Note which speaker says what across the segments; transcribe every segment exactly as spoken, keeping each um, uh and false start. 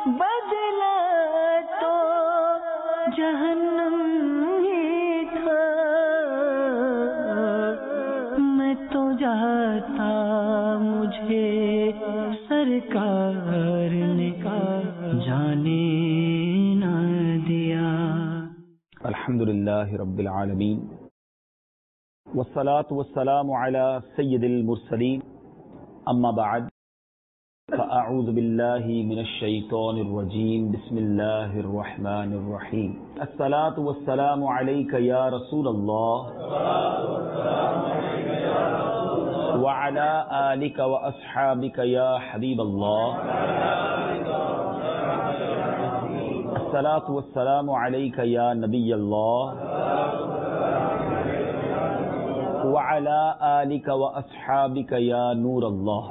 Speaker 1: بدلا تو جہنم ہی تھا، میں تو جاتا مجھے سرکار نے جانے نہ دیا۔
Speaker 2: الحمدللہ رب العالمین، والصلاة والسلام على سید المرسلین، اما بعد فاعوذ باللہ من الشیطان الرجیم، بسم اللہ الرحمن الرحیم۔ الصلاة والسلام علیک یا رسول اللہ وعلى آلک واصحابک یا حبیب اللہ۔ الصلاة والسلام علیک یا نبی اللہ وعلى آلک واصحابک یا نور اللہ۔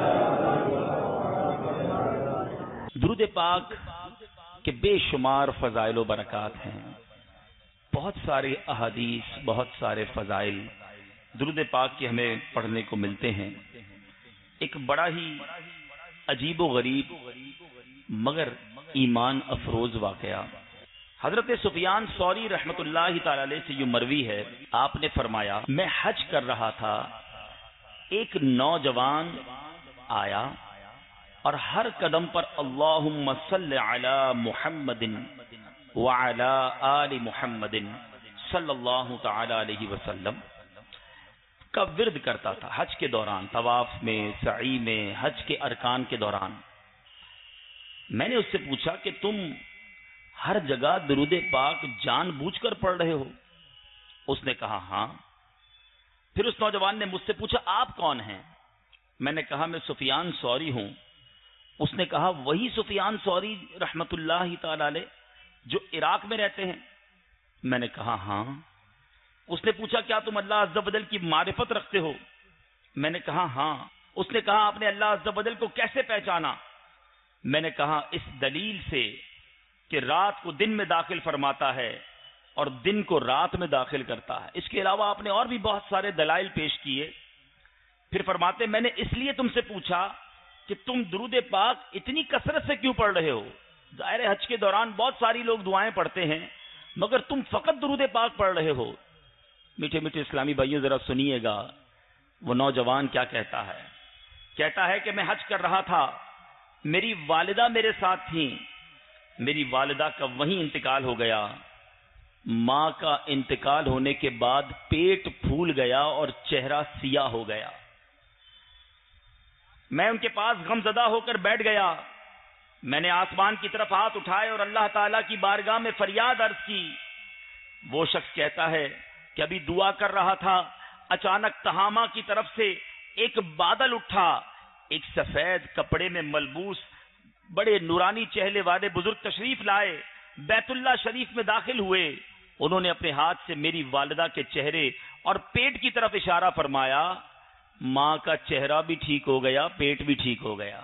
Speaker 2: درود پاک کے بے شمار فضائل و برکات ہیں، بہت سارے احادیث، بہت سارے فضائل درود پاک کے ہمیں پڑھنے کو ملتے ہیں۔ ایک بڑا ہی عجیب و غریب مگر ایمان افروز واقعہ حضرت سفیان ثوری رحمت اللہ تعالی علیہ سے یہ مروی ہے، آپ نے فرمایا میں حج کر رہا تھا، ایک نوجوان آیا اور ہر قدم پر اللہم صلی علی محمد وعلی آل محمد صلی اللہ تعالی علیہ وسلم کا ورد کرتا تھا حج کے دوران، طواف میں، سعی میں، حج کے ارکان کے دوران۔ میں نے اس سے پوچھا کہ تم ہر جگہ درود پاک جان بوجھ کر پڑھ رہے ہو؟ اس نے کہا ہاں۔ پھر اس نوجوان نے مجھ سے پوچھا آپ کون ہیں؟ میں نے کہا میں سفیان ثوری ہوں۔ اس نے کہا وہی سفیان ثوری رحمت اللہ تعالی علیہ جو عراق میں رہتے ہیں؟ میں نے کہا ہاں۔ اس نے پوچھا کیا تم اللہ عز و جل کی معرفت رکھتے ہو؟ میں نے کہا ہاں۔ اس نے کہا آپ نے اللہ عز و جل کو کیسے پہچانا؟ میں نے کہا اس دلیل سے کہ رات کو دن میں داخل فرماتا ہے اور دن کو رات میں داخل کرتا ہے۔ اس کے علاوہ آپ نے اور بھی بہت سارے دلائل پیش کیے۔ پھر فرماتے میں نے اس لیے تم سے پوچھا کہ تم درود پاک اتنی کثرت سے کیوں پڑھ رہے ہو؟ ظاہر حج کے دوران بہت ساری لوگ دعائیں پڑھتے ہیں مگر تم فقط درود پاک پڑھ رہے ہو۔ میٹھے میٹھے اسلامی بھائیوں ذرا سنیے گا وہ نوجوان کیا کہتا ہے۔ کہتا ہے کہ میں حج کر رہا تھا، میری والدہ میرے ساتھ تھیں، میری والدہ کا وہیں انتقال ہو گیا۔ ماں کا انتقال ہونے کے بعد پیٹ پھول گیا اور چہرہ سیاہ ہو گیا۔ میں ان کے پاس غم زدہ ہو کر بیٹھ گیا۔ میں نے آسمان کی طرف ہاتھ اٹھائے اور اللہ تعالیٰ کی بارگاہ میں فریاد عرض کی۔ وہ شخص کہتا ہے کہ ابھی دعا کر رہا تھا، اچانک تہامہ کی طرف سے ایک بادل اٹھا، ایک سفید کپڑے میں ملبوس بڑے نورانی چہرے والے بزرگ تشریف لائے، بیت اللہ شریف میں داخل ہوئے۔ انہوں نے اپنے ہاتھ سے میری والدہ کے چہرے اور پیٹ کی طرف اشارہ فرمایا۔ ماں کا چہرہ بھی ٹھیک ہو گیا، پیٹ بھی ٹھیک ہو گیا،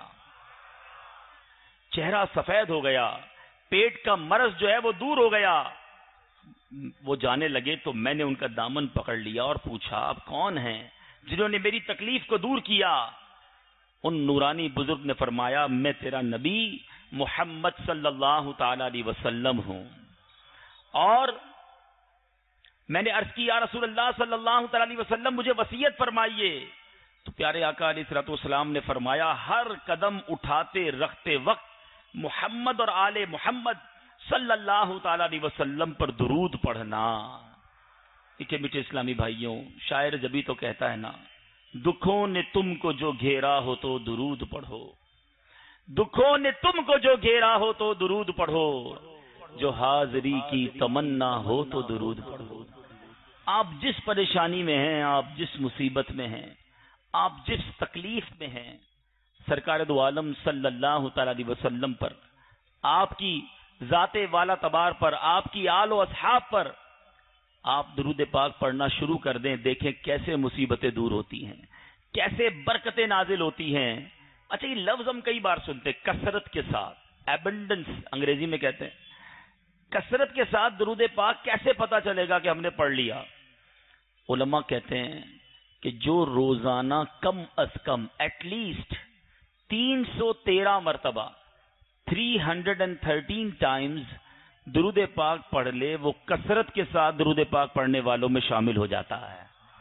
Speaker 2: چہرہ سفید ہو گیا، پیٹ کا مرض جو ہے وہ دور ہو گیا۔ وہ جانے لگے تو میں نے ان کا دامن پکڑ لیا اور پوچھا آپ کون ہیں جنہوں نے میری تکلیف کو دور کیا؟ ان نورانی بزرگ نے فرمایا میں تیرا نبی محمد صلی اللہ تعالی علیہ وسلم ہوں۔ اور میں نے عرض کی یا رسول اللہ صلی اللہ تعالی علیہ وسلم مجھے وصیت فرمائیے۔ تو پیارے آقا علیہ الصلوۃ والسلام نے فرمایا ہر قدم اٹھاتے رکھتے وقت محمد اور آل محمد صلی اللہ تعالی علیہ وسلم پر درود پڑھنا۔ میٹھے میٹھے اسلامی بھائیوں، شاعر جبھی تو کہتا ہے نا دکھوں نے تم کو جو گھیرا ہو تو درود پڑھو، دکھوں نے تم کو جو گھیرا ہو تو درود پڑھو، جو حاضری کی تمنا ہو تو درود پڑھو۔ آپ جس پریشانی میں ہیں، آپ جس مصیبت میں ہیں، آپ جس تکلیف میں ہیں، سرکار دو عالم صلی اللہ تعالی علیہ وسلم پر، آپ کی ذات والا تبار پر، آپ کی آل و اصحاب پر آپ درود پاک پڑھنا شروع کر دیں، دیکھیں کیسے مصیبتیں دور ہوتی ہیں، کیسے برکتیں نازل ہوتی ہیں۔ اچھا یہ لفظ ہم کئی بار سنتے ہیں، کثرت کے ساتھ، ایبنڈنس انگریزی میں کہتے ہیں۔ کثرت کے ساتھ درود پاک کیسے پتا چلے گا کہ ہم نے پڑھ لیا؟ علماء کہتے ہیں کہ جو روزانہ کم از کم ایٹ لیسٹ تین سو تیرہ مرتبہ three hundred and thirteen times درود پاک پڑھ لے وہ کثرت کے ساتھ درود پاک پڑھنے والوں میں شامل ہو جاتا ہے.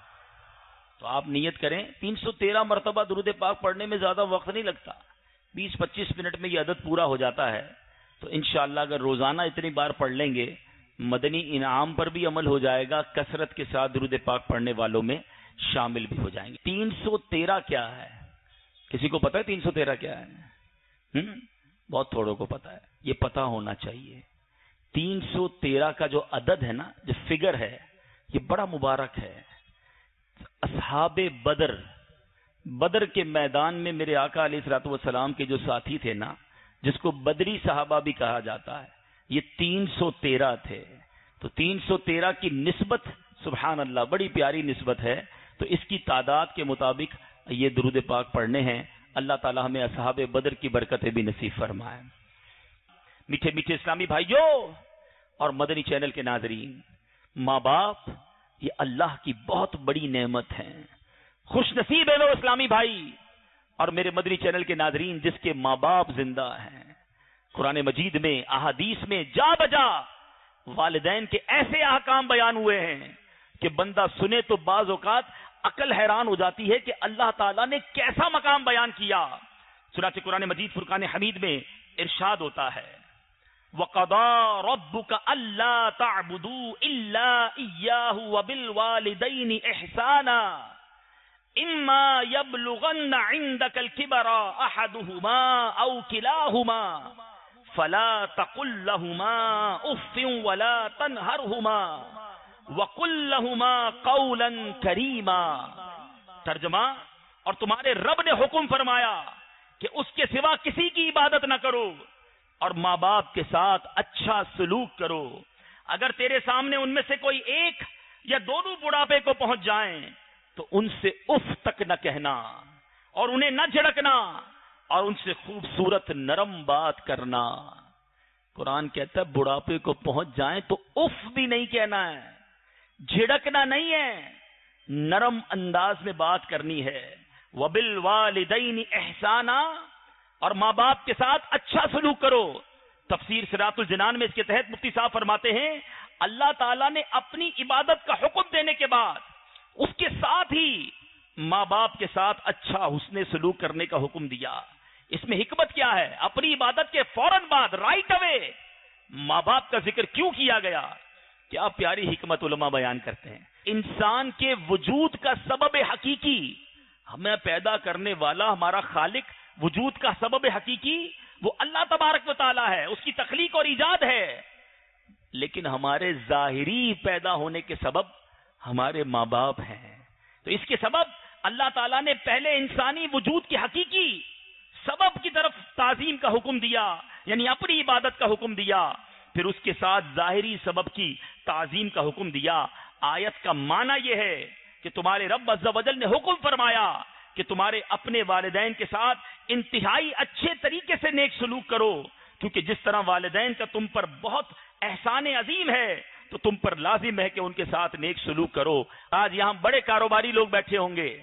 Speaker 2: تو آپ نیت کریں, تین سو تیرہ مرتبہ درود پاک پڑھنے میں زیادہ وقت نہیں لگتا, بیس پچیس منٹ میں یہ عدد پورا ہو جاتا ہے. تو انشاءاللہ اگر روزانہ اتنی بار پڑھ لیں گے مدنی انعام پر بھی عمل ہو جائے گا, کثرت کے ساتھ درود پاک پڑھنے والوں میں شامل بھی ہو جائیں گے. تین سو تیرہ کیا ہے؟ کسی کو پتا ہے تین سو تیرہ کیا ہے؟ ہم؟ بہت تھوڑوں کو پتا ہے. یہ پتا ہونا چاہیے. تین سو تیرہ کا جو عدد ہے نا, جو فگر ہے, یہ بڑا مبارک ہے. اصحاب بدر, بدر کے میدان میں میرے آقا علیہ الصلوۃ والسلام کے جو ساتھی تھے نا, جس کو بدری صحابہ بھی کہا جاتا ہے, یہ تین سو تیرہ تھے. تو تین سو تیرہ کی نسبت سبحان اللہ بڑی پیاری نسبت ہے. تو اس کی تعداد کے مطابق یہ درود پاک پڑھنے ہیں. اللہ تعالی ہمیں اصحاب بدر کی برکتیں بھی نصیب فرمائے. میٹھے میٹھے اسلامی بھائیوں اور مدنی چینل کے ناظرین, ماں باپ یہ اللہ کی بہت بڑی نعمت ہے. خوش نصیب ہے وہ اسلامی بھائی اور میرے مدنی چینل کے ناظرین جس کے ماں باپ زندہ ہیں. قرآن مجید میں, احادیث میں جا بجا والدین کے ایسے احکام بیان ہوئے ہیں کہ بندہ سنے تو بعض اوقات عقل حیران ہو جاتی ہے کہ اللہ تعالیٰ نے کیسا مقام بیان کیا. چنانچہ قرآن مجید فرقان حمید میں ارشاد ہوتا ہے, وَقَضَىٰ رَبُّكَ أَلَّا تَعْبُدُوا إِلَّا إِيَّاهُ وَبِالْوَالِدَيْنِ إِحْسَانًا إِمَّا يَبْلُغَنَّ عِندَكَ الْكِبَرَ أَحَدُهُمَا أَوْ كِلَاهُمَا فَلَا تَقُل لَّهُمَا أُفٍّ وَلَا تَنْهَرْهُمَا وَقُل لَّهُمَا قَوْلًا كَرِيمًا. ترجمہ, اور تمہارے رب نے حکم فرمایا کہ اس کے سوا کسی کی عبادت نہ کرو اور ماں باپ کے ساتھ اچھا سلوک کرو. اگر تیرے سامنے ان میں سے کوئی ایک یا دونوں بڑھاپے کو پہنچ جائیں تو ان سے اف تک نہ کہنا اور انہیں نہ جھڑکنا اور ان سے خوبصورت نرم بات کرنا. قرآن کہتا ہے بڑھاپے کو پہنچ جائیں تو اف بھی نہیں کہنا ہے, جھڑکنا نہیں ہے, نرم انداز میں بات کرنی ہے. وَبِالْوَالِدَيْنِ إِحْسَانًا, اور ماں باپ کے ساتھ اچھا سلوک کرو. تفسیر صراط الجنان میں اس کے تحت مفتی صاحب فرماتے ہیں اللہ تعالیٰ نے اپنی عبادت کا حکم دینے کے بعد اس کے ساتھ ہی ماں باپ کے ساتھ اچھا حسن سلوک کرنے کا حکم دیا. اس میں حکمت کیا ہے؟ اپنی عبادت کے فوراً بعد رائٹ اوے ماں باپ کا ذکر کیوں کیا گیا؟ کیا پیاری حکمت علماء بیان کرتے ہیں. انسان کے وجود کا سبب حقیقی, ہمیں پیدا کرنے والا ہمارا خالق, وجود کا سبب حقیقی وہ اللہ تبارک و تعالی ہے, اس کی تخلیق اور ایجاد ہے. لیکن ہمارے ظاہری پیدا ہونے کے سبب ہمارے ماں باپ ہیں. تو اس کے سبب اللہ تعالیٰ نے پہلے انسانی وجود کی حقیقی سبب کی طرف تعظیم کا حکم دیا, یعنی اپنی عبادت کا حکم دیا, پھر اس کے ساتھ ظاہری سبب کی تعظیم کا حکم دیا. آیت کا معنی یہ ہے کہ تمہارے رب عز و جل نے حکم فرمایا کہ تمہارے اپنے والدین کے ساتھ انتہائی اچھے طریقے سے نیک سلوک کرو, کیونکہ جس طرح والدین کا تم پر بہت احسان عظیم ہے تو تم پر لازم ہے کہ ان کے ساتھ نیک سلوک کرو. آج یہاں بڑے کاروباری لوگ بیٹھے ہوں گے,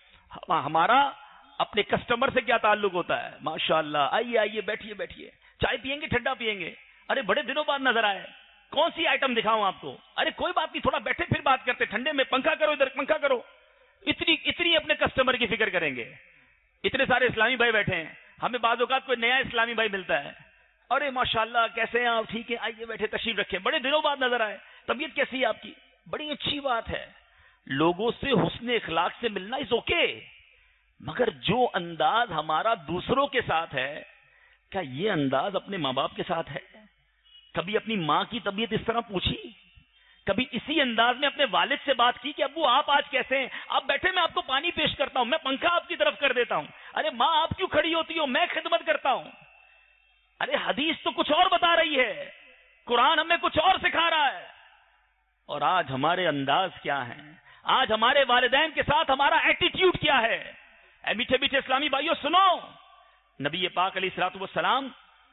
Speaker 2: ہمارا اپنے کسٹمر سے کیا تعلق ہوتا ہے؟ ماشاءاللہ, آئیے آئیے بیٹھیے بیٹھیے, چائے پیئیں گے ٹھنڈا پیئیں گے, ارے بڑے دنوں بعد نظر آئے, کون سی آئٹم دکھاؤں آپ کو؟ ارے کوئی بات نہیں, تھوڑا بیٹھے پھر بات کرتے, ٹھنڈے میں پنکھا کرو, ادھر پنکھا کرو. اتنی اتنی اپنے کسٹمر کی فکر کریں گے. اتنے سارے اسلامی بھائی بیٹھے ہیں, ہمیں بعض اوقات کوئی نیا اسلامی بھائی ملتا ہے, ارے ماشاءاللہ کیسے ہیں آپ؟ ٹھیک ہے, آئیے بیٹھے, تشریف رکھیں, بڑے دنوں بعد نظر آئے, طبیعت کیسی ہے آپ کی؟ بڑی اچھی بات ہے. لوگوں سے حسن اخلاق سے ملنا از اوکے, مگر جو انداز ہمارا دوسروں کے ساتھ ہے, کیا یہ انداز اپنے ماں باپ کے ساتھ ہے؟ کبھی اپنی ماں کی طبیعت اس طرح پوچھی؟ کبھی اسی انداز میں اپنے والد سے بات کی کہ ابو آپ آج کیسے ہیں؟ آپ بیٹھے, میں آپ کو پانی پیش کرتا ہوں, میں پنکھا آپ کی طرف کر دیتا ہوں. ارے ماں آپ کیوں کھڑی ہوتی ہو؟ میں خدمت کرتا ہوں. ارے حدیث تو کچھ اور بتا رہی ہے, قرآن ہمیں کچھ اور سکھا رہا ہے. اور آج ہمارے انداز کیا ہیں؟ آج ہمارے والدین کے ساتھ ہمارا ایٹیٹیوڈ کیا ہے؟ اے میٹھے میٹھے اسلامی بھائیوں سنو, نبی پاک علیہ الصلوۃ والسلام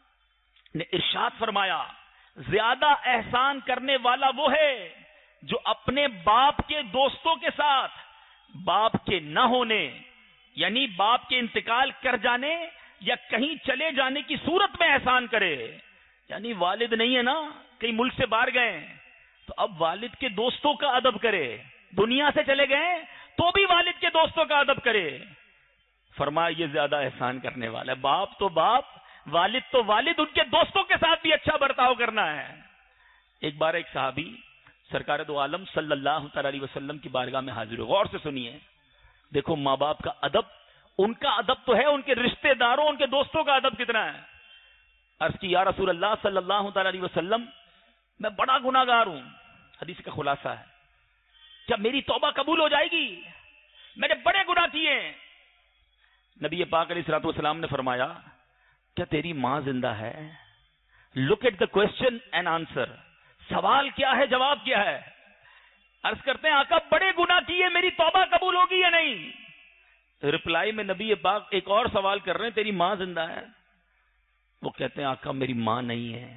Speaker 2: نے ارشاد فرمایا زیادہ احسان کرنے والا وہ ہے جو اپنے باپ کے دوستوں کے ساتھ باپ کے نہ ہونے, یعنی باپ کے انتقال کر جانے یا کہیں چلے جانے کی صورت میں احسان کرے. یعنی والد نہیں ہے نا, کہیں ملک سے باہر گئے تو اب والد کے دوستوں کا ادب کرے. دنیا سے چلے گئے تو بھی والد کے دوستوں کا ادب کرے. فرمایا یہ زیادہ احسان کرنے والا ہے. باپ تو باپ, والد تو والد, ان کے دوستوں کے ساتھ بھی اچھا برتاؤ کرنا ہے. ایک بار ایک صحابی سرکار دو عالم صلی اللہ تعالی علیہ وسلم کی بارگاہ میں حاضر ہو. غور سے سنیے, دیکھو ماں باپ کا ادب, ان کا ادب تو ہے, ان کے رشتہ داروں, ان کے دوستوں کا ادب کتنا ہے. عرض کی یا رسول اللہ صلی اللہ تعالی علیہ وسلم, میں بڑا گناہ گار ہوں. حدیث کا خلاصہ ہے, کیا میری توبہ قبول ہو جائے گی؟ میں نے بڑے گناہ کیے ہیں. نبی پاک علیہ الصلوۃ والسلام نے فرمایا کیا تیری ماں زندہ ہے؟ Look at the question and answer. سوال کیا ہے, جواب کیا ہے. عرض کرتے ہیں آقا بڑے گناہ کیے, میری توبہ قبول ہوگی یا نہیں؟ رپلائی میں نبی پاک ایک اور سوال کر رہے ہیں, تیری ماں زندہ ہے؟ وہ کہتے ہیں آقا میری ماں نہیں ہے.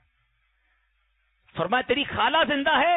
Speaker 2: فرمایا تیری خالہ زندہ ہے؟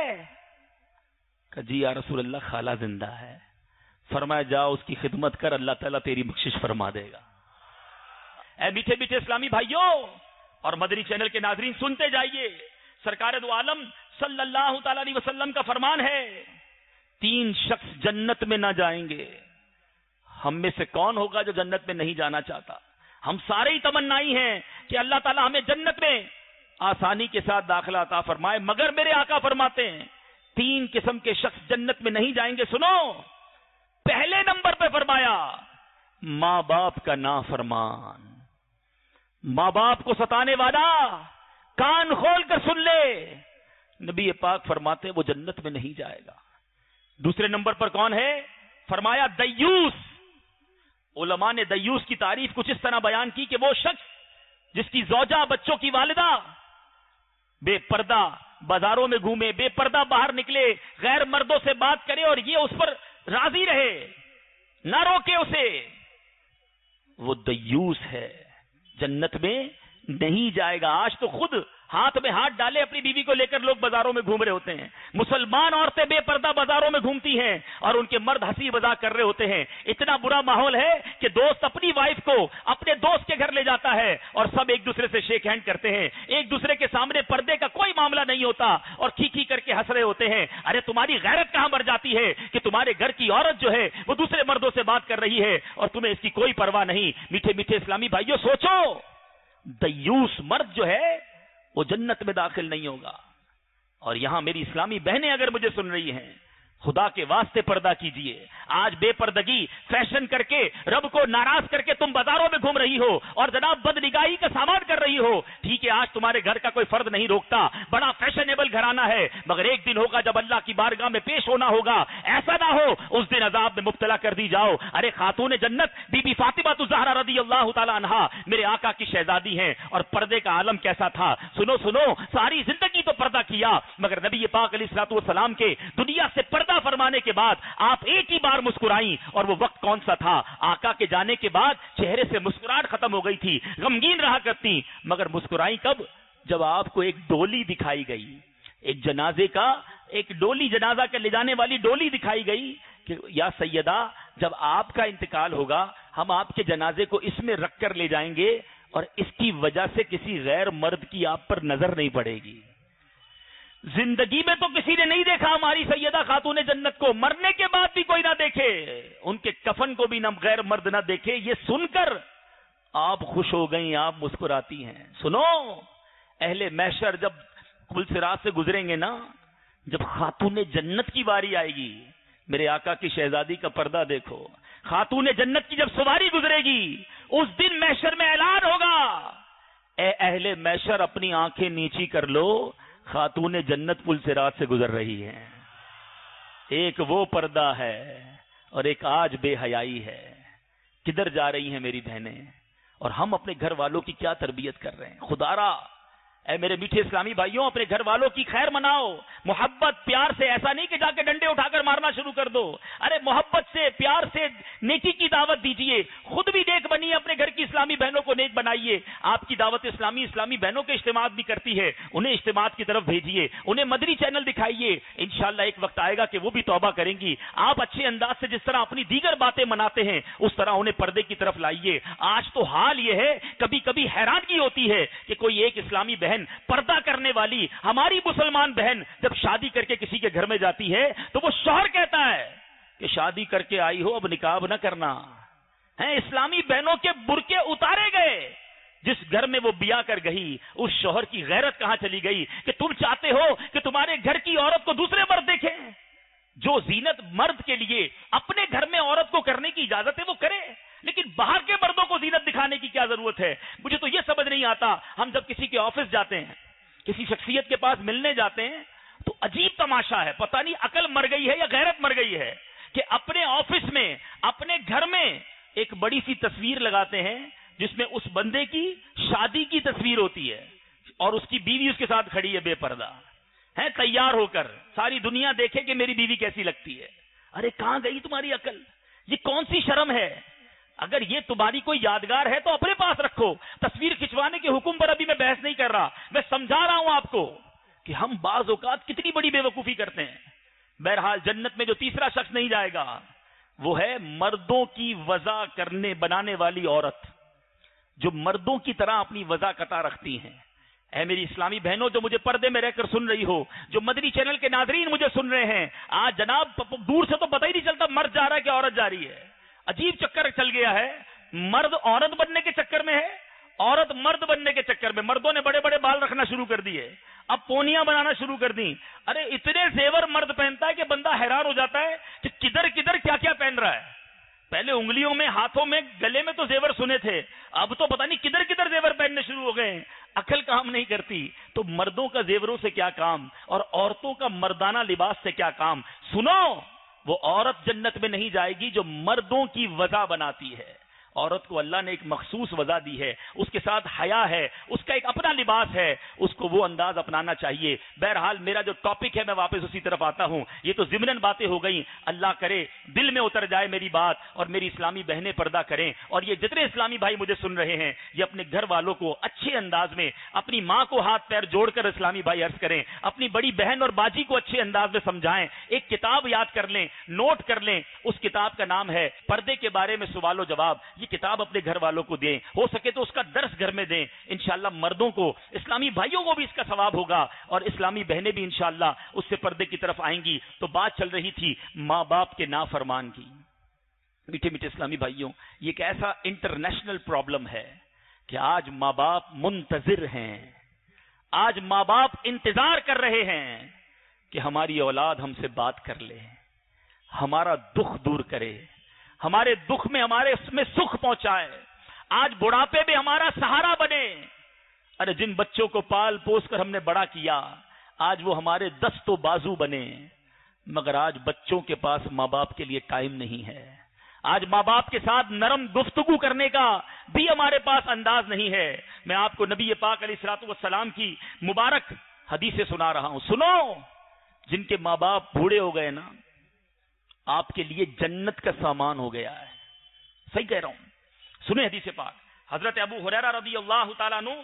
Speaker 2: کہ جی یا رسول اللہ خالہ زندہ ہے. فرمایا جا اس کی خدمت کر, اللہ تعالیٰ تیری بخشش فرما دے گا. اے میٹھے میٹھے اسلامی بھائیوں اور مدنی چینل کے ناظرین, سنتے جائیے. سرکار دو عالم صلی اللہ تعالی علیہ وسلم کا فرمان ہے, تین شخص جنت میں نہ جائیں گے. ہم میں سے کون ہوگا جو جنت میں نہیں جانا چاہتا؟ ہم سارے ہی تمنائی ہیں کہ اللہ تعالیٰ ہمیں جنت میں آسانی کے ساتھ داخلہ عطا فرمائے, مگر میرے آقا فرماتے ہیں تین قسم کے شخص جنت میں نہیں جائیں گے. سنو, پہلے نمبر پہ فرمایا ماں باپ کا نافرمان. ماں باپ کو ستانے والا کان کھول کر سن لے, نبی پاک فرماتے وہ جنت میں نہیں جائے گا. دوسرے نمبر پر کون ہے؟ فرمایا دیوس. علماء نے دیوس کی تعریف کچھ اس طرح بیان کی کہ وہ شخص جس کی زوجہ, بچوں کی والدہ بے پردہ بازاروں میں گھومے, بے پردہ باہر نکلے, غیر مردوں سے بات کرے اور یہ اس پر راضی رہے, نہ روکے اسے, وہ دیوس ہے, جنت میں نہیں جائے گا. آج تو خود ہاتھ میں ہاتھ ڈالے اپنی بیوی کو لے کر لوگ بازاروں میں گھوم رہے ہوتے ہیں. مسلمان عورتیں بے پردہ بازاروں میں گھومتی ہیں اور ان کے مرد ہنسی مذاق کر رہے ہوتے ہیں. اتنا برا ماحول ہے کہ دوست اپنی وائف کو اپنے دوست کے گھر لے جاتا ہے اور سب ایک دوسرے سے شیک ہینڈ کرتے ہیں, ایک دوسرے کے سامنے پردے کا کوئی معاملہ نہیں ہوتا اور کھی کھی کر کے ہنس رہے ہوتے ہیں. ارے تمہاری غیرت کہاں مر جاتی ہے کہ تمہارے گھر کی عورت جو ہے وہ دوسرے مردوں سے بات کر رہی ہے اور تمہیں اس کی کوئی پرواہ نہیں. میٹھے میٹھے اسلامی بھائیوں, سوچو, دیوس مرد جو ہے وہ جنت میں داخل نہیں ہوگا. اور یہاں میری اسلامی بہنیں اگر مجھے سن رہی ہیں, خدا کے واسطے پردہ کیجئے. آج بے پردگی فیشن کر کے, رب کو ناراض کر کے تم بازاروں میں گھوم رہی ہو اور جناب بد نگاہی کا سامان کر رہی ہو. ٹھیک ہے آج تمہارے گھر کا کوئی فرد نہیں روکتا, بڑا فیشنیبل گھرانہ ہے, مگر ایک دن ہوگا جب اللہ کی بارگاہ میں پیش ہونا ہوگا, ایسا نہ ہو اس دن عذاب میں مبتلا کر دی جاؤ. ارے خاتون جنت بی بی فاطمہ الزہرا رضی اللہ تعالی عنہا میرے آقا کی شہزادی ہیں, اور پردے کا عالم کیسا تھا. سنو سنو, ساری زندگی تو پردہ کیا, مگر نبی پاک علیہ الصلوۃ والسلام کے دنیا سے پردہ فرمانے کے بعد آپ ایک ہی بار مسکرائیں, اور وہ وقت کون سا تھا؟ آقا کے جانے کے بعد چہرے سے مسکراہٹ ختم ہو گئی تھی, غمگین رہا کرتی, مگر مسکرائیں کب؟ جب آپ کو ایک ڈولی دکھائی گئی, ایک جنازے کا, ایک ڈولی, جنازہ کے لے جانے والی ڈولی دکھائی گئی کہ یا سیدہ جب آپ کا انتقال ہوگا ہم آپ کے جنازے کو اس میں رکھ کر لے جائیں گے اور اس کی وجہ سے کسی غیر مرد کی آپ پر نظر نہیں پڑے گی. زندگی میں تو کسی نے نہیں دیکھا ہماری سیدہ خاتون جنت کو, مرنے کے بعد بھی کوئی نہ دیکھے, ان کے کفن کو بھی نہ غیر مرد نہ دیکھے. یہ سن کر آپ خوش ہو گئیں, آپ مسکراتی ہیں. سنو, اہل محشر جب پلسرات سے گزریں گے نا, جب خاتون جنت کی باری آئے گی, میرے آقا کی شہزادی کا پردہ دیکھو, خاتون جنت کی جب سواری گزرے گی اس دن محشر میں اعلان ہوگا, اے اہل محشر اپنی آنکھیں نیچی کر لو, خاتون جنت پل سے رات سے گزر رہی ہیں. ایک وہ پردہ ہے اور ایک آج بے حیائی ہے. کدھر جا رہی ہیں میری بہنیں, اور ہم اپنے گھر والوں کی کیا تربیت کر رہے ہیں؟ خدا را اے میرے میٹھے اسلامی بھائیوں، اپنے گھر والوں کی خیر مناؤ، محبت پیار سے، ایسا نہیں کہ جا کے ڈنڈے اٹھا کر مارنا شروع کر دو، ارے محبت سے پیار سے نیکی کی دعوت دیجئے، خود بھی نیک بنیے، اپنے گھر کی اسلامی بہنوں کو نیک بنائیے۔ آپ کی دعوت اسلامی اسلامی بہنوں کے اجتماعات بھی کرتی ہے، انہیں اجتماعات کی طرف بھیجیے، انہیں مدنی چینل دکھائیے، انشاءاللہ ایک وقت آئے گا کہ وہ بھی توبہ کریں گی۔ آپ اچھے انداز سے جس طرح اپنی دیگر باتیں مناتے ہیں اس طرح انہیں پردے کی طرف لائیے۔ آج تو حال یہ ہے، کبھی کبھی حیرانگی ہوتی ہے کہ کوئی ایک اسلامی بہن پردہ کرنے والی ہماری مسلمان بہن جب شادی کر کے کسی کے گھر میں جاتی ہے تو وہ شوہر کہتا ہے کہ شادی کر کے آئی ہو اب نکاح نہ کرنا ہے۔ اسلامی بہنوں کے برقعے اتارے گئے، جس گھر میں وہ بیاہ کر گئی اس شوہر کی غیرت کہاں چلی گئی کہ تم چاہتے ہو کہ تمہارے گھر کی عورت کو دوسرے مرد دیکھیں؟ جو زینت مرد کے لیے اپنے گھر میں عورت کو کرنے کی اجازت ہے وہ کرے، لیکن باہر کے مردوں کو زینت دکھانے کی کیا ضرورت ہے؟ مجھے تو یہ سمجھ نہیں آتا، ہم جب کسی کے آفس جاتے ہیں، کسی شخصیت کے پاس ملنے جاتے ہیں تو عجیب تماشا ہے، پتہ نہیں عقل مر گئی ہے یا غیرت مر گئی ہے کہ اپنے آفس میں اپنے گھر میں ایک بڑی سی تصویر لگاتے ہیں جس میں اس بندے کی شادی کی تصویر ہوتی ہے اور اس کی بیوی اس کے ساتھ کھڑی ہے بے پردہ ہے، تیار ہو کر، ساری دنیا دیکھے کہ میری بیوی کیسی لگتی ہے۔ ارے کہاں گئی تمہاری عقل؟ یہ کون سی شرم ہے؟ اگر یہ تمہاری کوئی یادگار ہے تو اپنے پاس رکھو۔ تصویر کھنچوانے کے حکم پر ابھی میں بحث نہیں کر رہا، میں سمجھا رہا ہوں آپ کو کہ ہم بعض اوقات کتنی بڑی بے وقوفی کرتے ہیں۔ بہرحال جنت میں جو تیسرا شخص نہیں جائے گا وہ ہے مردوں کی وضع کرنے بنانے والی عورت، جو مردوں کی طرح اپنی وضع قطع رکھتی ہیں۔ اے میری اسلامی بہنوں جو مجھے پردے میں رہ کر سن رہی ہو، جو مدنی چینل کے ناظرین مجھے سن رہے ہیں، آج جناب دور سے تو پتہ ہی نہیں چلتا مرد جا رہا ہے کہ عورت جا رہی ہے، عجیب چکر چل گیا ہے۔ مرد عورت بننے کے چکر میں ہے، عورت مرد بننے کے چکر میں۔ مردوں نے بڑے بڑے بال رکھنا شروع کر دیے، اب پونیاں بنانا شروع کر دی۔ ارے اتنے زیور مرد پہنتا ہے کہ بندہ حیران ہو جاتا ہے کہ کدھر کدھر کیا کیا پہن رہا ہے۔ پہلے انگلیوں میں، ہاتھوں میں، گلے میں تو زیور سنے تھے، اب تو پتہ نہیں کدھر کدھر زیور پہننے شروع ہو گئے۔ عقل کام نہیں کرتی تو مردوں کا زیوروں سے کیا کام اور عورتوں کا مردانہ لباس سے کیا کام؟ سنو، وہ عورت جنت میں نہیں جائے گی جو مردوں کی وضع بناتی ہے۔ عورت کو اللہ نے ایک مخصوص وضع دی ہے، اس کے ساتھ حیا ہے، اس کا ایک اپنا لباس ہے، اس کو وہ انداز اپنانا چاہیے۔ بہرحال میرا جو ٹاپک ہے میں واپس اسی طرف آتا ہوں۔ یہ تو ضمناً باتیں ہو گئیں، اللہ کرے دل میں اتر جائے میری بات اور میری اسلامی بہنیں پردہ کریں، اور یہ جتنے اسلامی بھائی مجھے سن رہے ہیں یہ اپنے گھر والوں کو اچھے انداز میں، اپنی ماں کو ہاتھ پیر جوڑ کر اسلامی بھائی عرض کریں، اپنی بڑی بہن اور باجی کو اچھے انداز میں سمجھائیں، ایک کتاب یاد کر لیں، نوٹ کر لیں، اس کتاب کا نام ہے پردے کے بارے میں سوال و جواب۔ یہ کتاب اپنے گھر والوں کو دیں، ہو سکے تو اس کا درس گھر میں دیں، انشاءاللہ مردوں کو، اسلامی بھائیوں کو بھی اس کا ثواب ہوگا اور اسلامی بہنیں بھی انشاءاللہ اس سے پردے کی طرف آئیں گی۔ تو بات چل رہی تھی ماں باپ کے نافرمان کی۔ میٹھے میٹھے اسلامی بھائیوں، یہ ایک ایسا انٹرنیشنل پرابلم ہے کہ آج ماں باپ منتظر ہیں، آج ماں باپ انتظار کر رہے ہیں کہ ہماری اولاد ہم سے بات کر لے، ہمارا دکھ دور کرے، ہمارے دکھ میں ہمارے اس میں سکھ پہنچائے، آج بڑھاپے میں ہمارا سہارا بنے۔ ارے جن بچوں کو پال پوس کر ہم نے بڑا کیا آج وہ ہمارے دست و بازو بنے، مگر آج بچوں کے پاس ماں باپ کے لیے ٹائم نہیں ہے، آج ماں باپ کے ساتھ نرم گفتگو کرنے کا بھی ہمارے پاس انداز نہیں ہے۔ میں آپ کو نبی پاک علیہ الصلوۃ والسلام کی مبارک حدیثیں سنا رہا ہوں، سنو۔ جن کے ماں باپ بوڑھے ہو گئے نا، آپ کے لیے جنت کا سامان ہو گیا ہے، صحیح کہہ رہا ہوں۔ سنیں حدیث پاک، حضرت ابو ہریرہ رضی اللہ تعالیٰ عنہ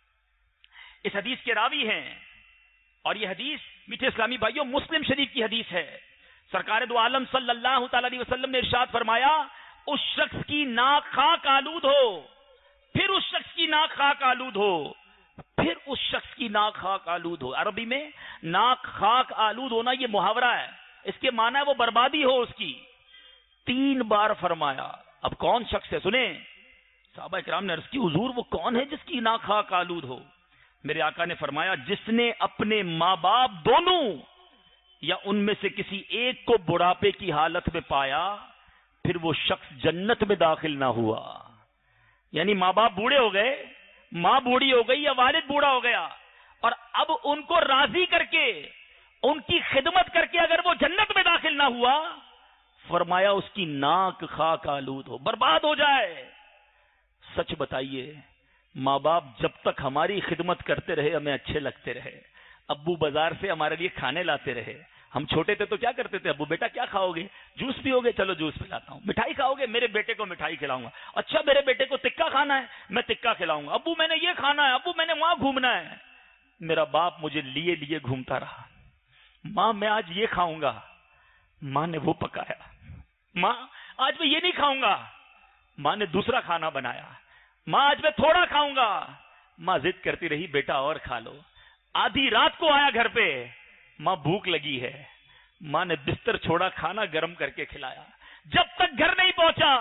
Speaker 2: اس حدیث کے راوی ہیں، اور یہ حدیث میٹھے اسلامی بھائیوں مسلم شریف کی حدیث ہے۔ سرکار دو عالم صلی اللہ تعالی علیہ وسلم نے ارشاد فرمایا، اس شخص کی ناک خاک آلود ہو، پھر اس شخص کی ناک خاک آلود ہو، پھر اس شخص کی ناک خاک آلود ہو۔ عربی میں ناک خاک آلود ہونا یہ محاورہ ہے، اس کے معنی ہے وہ بربادی ہو اس کی۔ تین بار فرمایا۔ اب کون شخص ہے؟ سنیں، صحابہ کرام نے عرض کی حضور وہ کون ہے جس کی ناک خاک آلود ہو؟ میرے آقا نے فرمایا، جس نے اپنے ماں باپ دونوں یا ان میں سے کسی ایک کو بڑھاپے کی حالت میں پایا پھر وہ شخص جنت میں داخل نہ ہوا۔ یعنی ماں باپ بوڑھے ہو گئے، ماں بوڑھی ہو گئی یا والد بوڑھا ہو گیا، اور اب ان کو راضی کر کے ان کی خدمت کر کے اگر وہ جنت میں داخل نہ ہوا، فرمایا اس کی ناک خاک آلود ہو، برباد ہو جائے۔ سچ بتائیے ماں باپ جب تک ہماری خدمت کرتے رہے ہمیں اچھے لگتے رہے. ابو بازار سے ہمارے لیے کھانے لاتے رہے. ہم چھوٹے تھے تو کیا کرتے تھے؟ ابو بیٹا کیا کھاؤ گے؟ جوس پیو گے؟ چلو جوس پلاتا ہوں. مٹھائی کھاؤ گے؟ میرے بیٹے کو مٹھائی کھلاؤں گا. اچھا میرے بیٹے کو تکا کھانا ہے، میں تکا کھلاؤں گا. ابو میں نے یہ کھانا ہے، ابو میں نے وہاں گھومنا ہے. میرا باپ مجھے لیے لیے گھومتا رہا. ماں میں آج یہ کھاؤں گا، ماں نے وہ پکایا. ماں آج میں یہ نہیں کھاؤں گا، ماں نے دوسرا کھانا بنایا. ماں آج میں تھوڑا کھاؤں گا، ماں ضد کرتی رہی بیٹا اور کھا لو. آدھی رات کو آیا گھر پہ، ماں بھوک لگی ہے، ماں نے بستر چھوڑا، کھانا گرم کر کے کھلایا. جب تک گھر نہیں پہنچا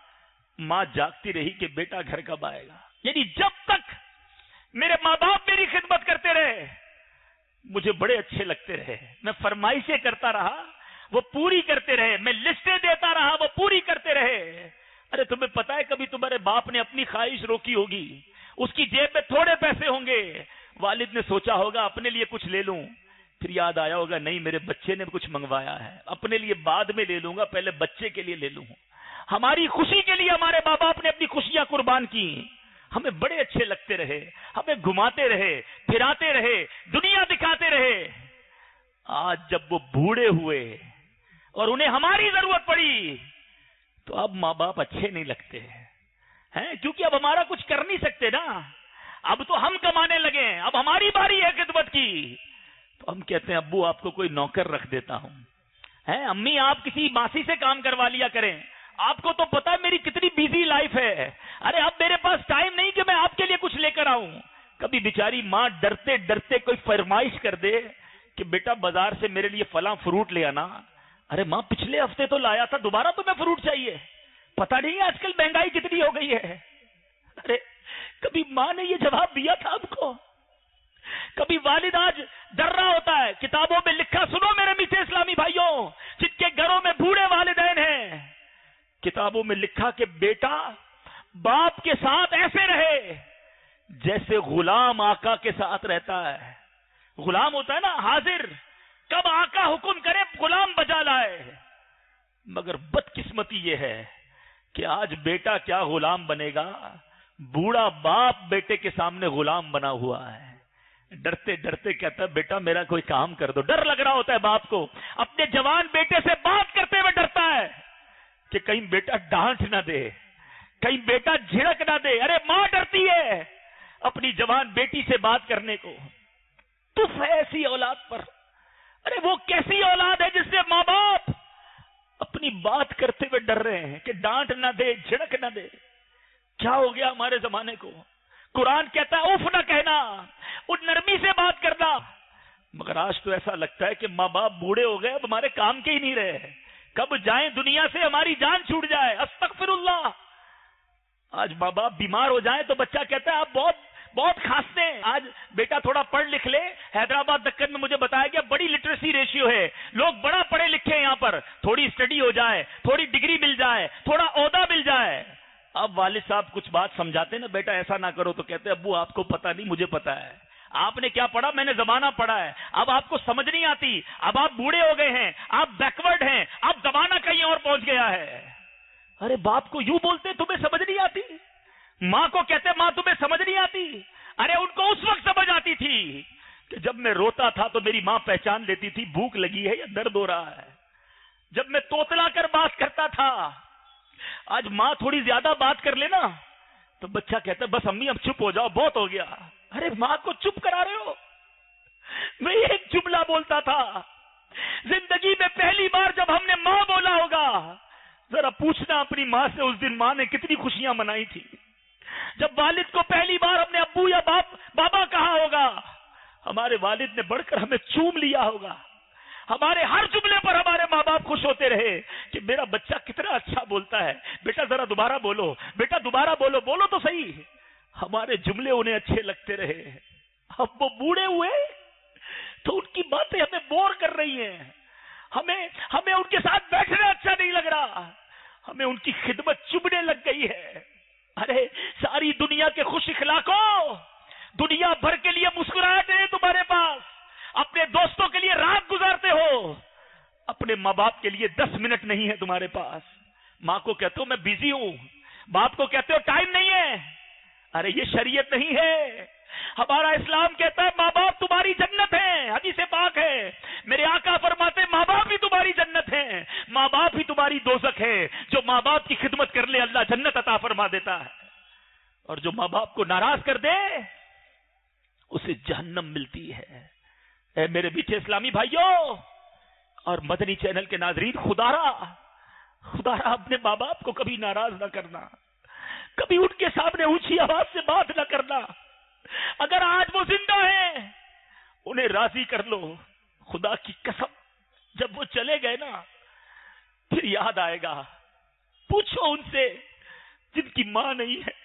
Speaker 2: ماں جاگتی رہی کہ بیٹا گھر کب آئے گا. یعنی جب تک میرے ماں باپ میری خدمت کرتے رہے مجھے بڑے اچھے لگتے رہے. میں فرمائشیں کرتا رہا وہ پوری کرتے رہے، میں لسٹیں دیتا رہا وہ پوری کرتے رہے. ارے تمہیں پتا ہے کبھی تمہارے باپ نے اپنی خواہش روکی ہوگی، اس کی جیب میں تھوڑے پیسے ہوں گے، والد نے سوچا ہوگا اپنے لیے کچھ لے لوں، پھر یاد آیا ہوگا نہیں میرے بچے نے کچھ منگوایا ہے، اپنے لیے بعد میں لے لوں گا، پہلے بچے کے لیے لے لوں. ہماری خوشی کے لیے ہمارے ماں باپ نے اپنی خوشیاں قربان کی. ہمیں بڑے اچھے لگتے رہے، ہمیں گھماتے رہے، پھراتے رہے، دنیا دکھاتے رہے. آج جب وہ بوڑھے ہوئے اور انہیں ہماری ضرورت پڑی تو اب ماں باپ اچھے نہیں لگتے ہیں، کیونکہ اب ہمارا کچھ کر نہیں سکتے نا. اب تو ہم کمانے لگے ہیں، اب ہماری باری ہے خدمت کی. تو ہم کہتے ہیں ابو آپ کو کوئی نوکر رکھ دیتا ہوں، ہیں امی آپ کسی ماسی سے کام کروا لیا کریں، آپ کو تو پتا ہے میری کتنی بیزی لائف ہے. ارے اب میرے پاس ٹائم نہیں کہ میں آپ کے لیے کچھ لے کر آؤں. کبھی بیچاری ماں ڈرتے ڈرتے کوئی فرمائش کر دے کہ بیٹا بازار سے میرے لیے فلاں فروٹ لے آنا. ارے ماں پچھلے ہفتے تو لایا تھا، دوبارہ تمہیں فروٹ چاہیے؟ پتہ نہیں آج کل مہنگائی کتنی ہو گئی ہے. ارے کبھی ماں نے یہ جواب دیا تھا آپ کو؟ کبھی والد آج ڈر رہا ہوتا ہے. کتابوں میں لکھا سنو میرے میٹھے اسلامی بھائیوں جن کے گھروں میں بوڑھے والدین ہیں، کتابوں میں لکھا کہ بیٹا باپ کے ساتھ ایسے رہے جیسے غلام آقا کے ساتھ رہتا ہے. غلام ہوتا ہے نا حاضر، کب آقا حکم کرے غلام بجا لائے. مگر بدقسمتی یہ ہے کہ آج بیٹا کیا غلام بنے گا، بوڑھا باپ بیٹے کے سامنے غلام بنا ہوا ہے. ڈرتے ڈرتے کہتا ہے بیٹا میرا کوئی کام کر دو. ڈر لگ رہا ہوتا ہے باپ کو، اپنے جوان بیٹے سے بات کرتے ہوئے ڈرتا ہے کہ کہیں بیٹا ڈانٹ نہ دے، کہیں بیٹا جھڑک نہ دے. ارے ماں ڈرتی ہے اپنی جوان بیٹی سے بات کرنے کو. تف ہے ایسی اولاد پر. ارے وہ کیسی اولاد ہے جس سے ماں باپ اپنی بات کرتے ہوئے ڈر رہے ہیں کہ ڈانٹ نہ دے، جھڑک نہ دے. کیا ہو گیا ہمارے زمانے کو؟ قرآن کہتا ہے اف نہ کہنا، ان نرمی سے بات کرنا. مگر آج تو ایسا لگتا ہے کہ ماں باپ بوڑھے ہو گئے، اب ہمارے کام کے ہی نہیں رہے. کب جائیں دنیا سے ہماری جان چھوٹ جائے. استغفر اللہ. آج ماں باپ بیمار ہو جائیں تو بچہ کہتا ہے آپ بہت بہت کھانستے ہیں. آج بیٹا تھوڑا پڑھ لکھ لے. حیدرآباد دکن میں مجھے بتایا گیا بڑی لٹریسی ریشیو ہے، لوگ بڑا پڑھے لکھے ہیں یہاں پر. تھوڑی اسٹڈی ہو جائے، تھوڑی ڈگری مل جائے، تھوڑا عہدہ مل جائے. اب والد صاحب کچھ بات سمجھاتے نا بیٹا ایسا نہ کرو تو کہتے ابو آپ کو پتا نہیں مجھے پتا ہے. آپ نے کیا پڑھا؟ میں نے زمانہ پڑھا ہے. اب آپ کو سمجھ نہیں آتی، اب آپ بوڑھے ہو گئے ہیں، آپ بیکورڈ ہیں، اب زمانہ کہیں اور پہنچ گیا ہے. ارے باپ کو یوں بولتے تمہیں سمجھ نہیں آتی، ماں کو کہتے ماں تمہیں سمجھ نہیں آتی. ارے ان کو اس وقت سمجھ آتی تھی کہ جب میں روتا تھا تو میری ماں پہچان لیتی تھی بھوک لگی ہے یا درد ہو رہا ہے. جب میں توتلا کر بات کرتا تھا. آج ماں تھوڑی زیادہ بات کر لے نا تو بچہ کہتا ہے بس امی اب چپ ہو جاؤ، بہت ہو گیا. ارے ماں کو چپ کرا رہے ہو. میں ایک جملہ بولتا تھا زندگی میں پہلی بار جب ہم نے ماں بولا ہوگا، ذرا پوچھنا اپنی ماں سے اس دن ماں نے کتنی خوشیاں منائی تھی. جب والد کو پہلی بار ہم نے ابو یا باپ بابا کہا ہوگا، ہمارے والد نے بڑھ کر ہمیں چوم لیا ہوگا. ہمارے ہر جملے پر ہمارے ماں باپ خوش ہوتے رہے کہ میرا بچہ کتنا اچھا بولتا ہے، بیٹا ذرا دوبارہ بولو، بیٹا دوبارہ بولو، بولو تو صحیح. ہمارے جملے انہیں اچھے لگتے رہے. اب وہ بوڑھے ہوئے تو ان کی باتیں ہمیں بور کر رہی ہیں. ہمیں ہمیں ان کے ساتھ بیٹھنا اچھا نہیں لگ رہا، ہمیں ان کی خدمت چبھنے لگ گئی ہے. ارے ساری دنیا کے خوش اخلاقوں، دنیا بھر کے لیے مسکراہٹ ہے تمہارے پاس، اپنے دوستوں کے لیے رات گزارتے ہو، اپنے ماں باپ کے لیے دس منٹ نہیں ہے تمہارے پاس. ماں کو کہتے ہو میں بیزی ہوں، باپ کو کہتے ہو ٹائم نہیں ہے. ارے یہ شریعت نہیں ہے. ہمارا اسلام کہتا ہے ماں باپ تمہاری جنت ہے. حدیث پاک ہے, میرے آقا فرماتے ماں باپ بھی تمہاری جنت ہے, ماں باپ ہی تمہاری دوزخ ہے. جو ماں باپ کی خدمت کر لے اللہ جنت عطا فرما دیتا ہے, اور جو ماں باپ کو ناراض کر دے اسے جہنم ملتی ہے. اے میرے میٹھے اسلامی بھائیوں اور مدنی چینل کے ناظرین, خدا را خدا را اپنے ماں باپ کو کبھی ناراض نہ کرنا, کبھی ان کے سامنے اونچی آواز سے بات نہ کرنا. اگر آج وہ زندہ ہیں انہیں راضی کر لو. خدا کی قسم جب وہ چلے گئے نا پھر یاد آئے گا. پوچھو ان سے جن کی ماں نہیں ہے,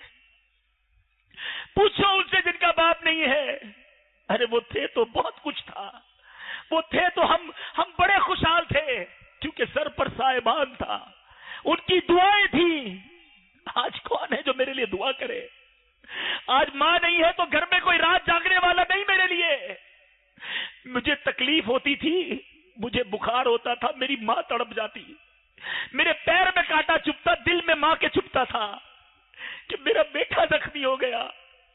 Speaker 2: پوچھو ان سے جن کا باپ نہیں ہے. ارے وہ تھے تو بہت کچھ تھا, وہ تھے تو ہم ہم بڑے خوشحال تھے کیونکہ سر پر سائبان تھا, ان کی دعائیں تھیں. آج کون ہے جو میرے لیے دعا کرے؟ آج ماں نہیں ہے تو گھر میں کوئی رات جاگنے والا نہیں میرے لیے. مجھے تکلیف ہوتی تھی, مجھے بخار ہوتا تھا, میری ماں تڑپ جاتی, میرے پیر میں کانٹا چبھتا, دل میں ماں کے چبھتا تھا کہ میرا بیٹا زخمی ہو گیا.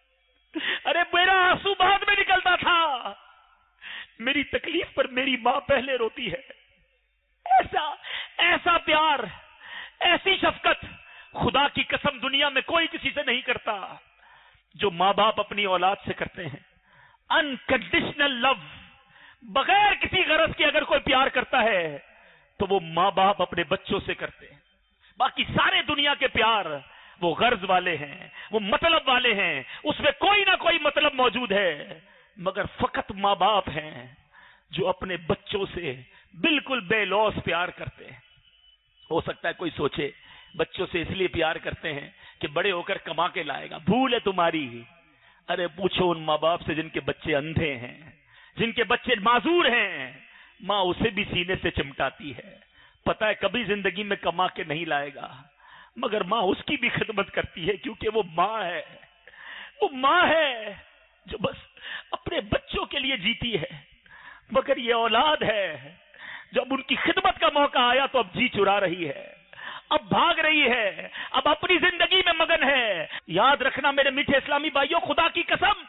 Speaker 2: ارے میرا آنسو بعد میں نکلتا تھا, میری تکلیف پر میری ماں پہلے روتی ہے. ایسا ایسا پیار, ایسی شفقت خدا کی قسم دنیا میں کوئی کسی سے نہیں کرتا جو ماں باپ اپنی اولاد سے کرتے ہیں. انکنڈیشنل لو, بغیر کسی غرض کے اگر کوئی پیار کرتا ہے تو وہ ماں باپ اپنے بچوں سے کرتے ہیں. باقی سارے دنیا کے پیار وہ غرض والے ہیں, وہ مطلب والے ہیں, اس میں کوئی نہ کوئی مطلب موجود ہے, مگر فقط ماں باپ ہیں جو اپنے بچوں سے بالکل بے لوث پیار کرتے ہیں. ہو سکتا ہے کوئی سوچے بچوں سے اس لیے پیار کرتے ہیں کہ بڑے ہو کر کما کے لائے گا, بھول ہے تمہاری. ارے پوچھو ان ماں باپ سے جن کے بچے اندھے ہیں, جن کے بچے معذور ہیں, ماں اسے بھی سینے سے چمٹاتی ہے. پتہ ہے کبھی زندگی میں کما کے نہیں لائے گا, مگر ماں اس کی بھی خدمت کرتی ہے کیونکہ وہ ماں ہے. وہ ماں ہے جو بس اپنے بچوں کے لیے جیتی ہے. مگر یہ اولاد ہے جب ان کی خدمت کا موقع آیا تو اب جی چرا رہی ہے, اب بھاگ رہی ہے, اب اپنی زندگی میں مگن ہے. یاد رکھنا میرے میٹھے اسلامی بھائیوں, خدا کی قسم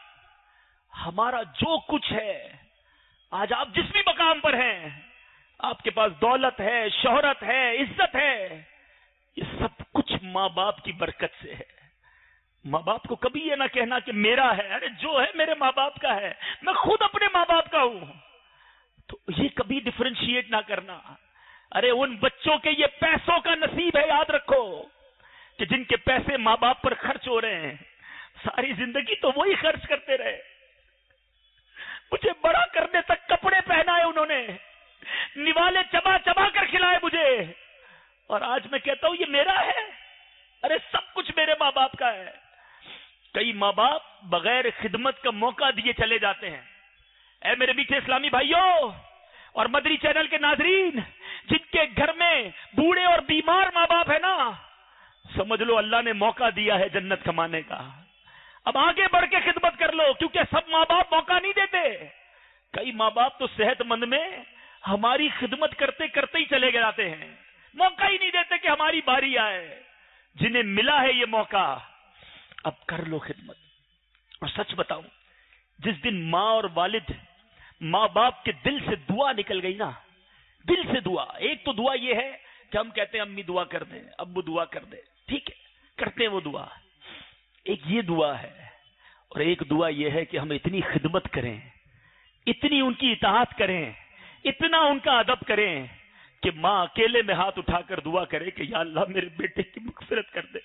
Speaker 2: ہمارا جو کچھ ہے, آج آپ جس بھی مقام پر ہیں, آپ کے پاس دولت ہے, شہرت ہے, عزت ہے, یہ سب کچھ ماں باپ کی برکت سے ہے. ماں باپ کو کبھی یہ نہ کہنا کہ میرا ہے. ارے جو ہے میرے ماں باپ کا ہے, میں خود اپنے ماں باپ کا ہوں. تو یہ کبھی ڈفرینشیٹ نہ کرنا. ارے ان بچوں کے یہ پیسوں کا نصیب ہے, یاد رکھو کہ جن کے پیسے ماں باپ پر خرچ ہو رہے ہیں, ساری زندگی تو وہی خرچ کرتے رہے. مجھے بڑا کرنے تک کپڑے پہنائے انہوں نے, نوالے چبا چبا کر کھلائے مجھے, اور آج میں کہتا ہوں یہ میرا ہے. ارے سب کچھ میرے ماں باپ کا ہے. کئی ماں باپ بغیر خدمت کا موقع دیے چلے جاتے ہیں. اے میرے میٹھے اسلامی بھائیوں اور مدری چینل کے ناظرین, جن کے گھر میں بوڑھے اور بیمار ماں باپ ہے نا, سمجھ لو اللہ نے موقع دیا ہے جنت کمانے کا. اب آگے بڑھ کے خدمت کر لو, کیونکہ سب ماں باپ موقع نہیں دیتے. کئی ماں باپ تو صحت مند میں ہماری خدمت کرتے کرتے ہی چلے جاتے ہیں, موقع ہی نہیں دیتے کہ ہماری باری آئے. جنہیں ملا ہے یہ موقع, اب کر لو خدمت. اور سچ بتاؤں, جس دن ماں اور والد ماں باپ کے دل سے دعا نکل گئی نا, دل سے دعا, ایک تو دعا یہ ہے کہ ہم کہتے ہیں امی دعا کر دیں, ابو دعا کر دیں, ٹھیک ہے کرتے ہیں وہ دعا, ایک یہ دعا ہے. اور ایک دعا یہ ہے کہ ہم اتنی خدمت کریں, اتنی ان کی اطاعت کریں, اتنا ان کا ادب کریں کہ ماں اکیلے میں ہاتھ اٹھا کر دعا کرے کہ یا اللہ میرے بیٹے کی مغفرت کر دے.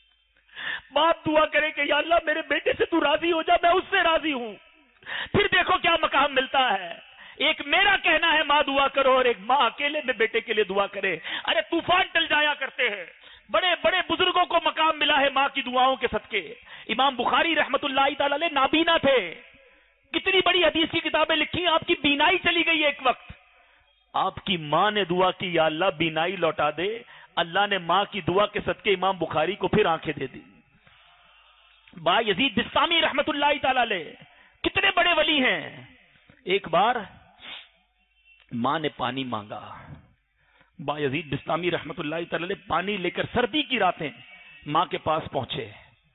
Speaker 2: باپ دعا کرے کہ یا اللہ میرے بیٹے سے تو راضی ہو جا, میں اس سے راضی ہوں. پھر دیکھو کیا مقام ملتا ہے. ایک میرا کہنا ہے ماں دعا کرو, اور ایک ماں اکیلے میں بیٹے کے لیے دعا کرے. ارے طوفان ٹل جایا کرتے ہیں. بڑے بڑے بزرگوں کو مقام ملا ہے ماں کی دعاؤں کے صدقے. امام بخاری رحمت اللہ تعالی علیہ نابینا تھے, کتنی بڑی حدیث کی کتابیں لکھی, آپ کی بینائی چلی گئی ایک وقت, آپ کی ماں نے دعا کی یا اللہ بینائی لوٹا دے. اللہ نے ماں کی دعا کے صدقے امام بخاری کو پھر آنکھیں دے دی. با یزید بستامی رحمت اللہ تعالی علیہ کتنے بڑے ولی ہیں. ایک بار ماں نے پانی مانگا, با یزید بستامی رحمت اللہ تعالی علیہ پانی لے کر سردی کی راتیں ماں کے پاس پہنچے.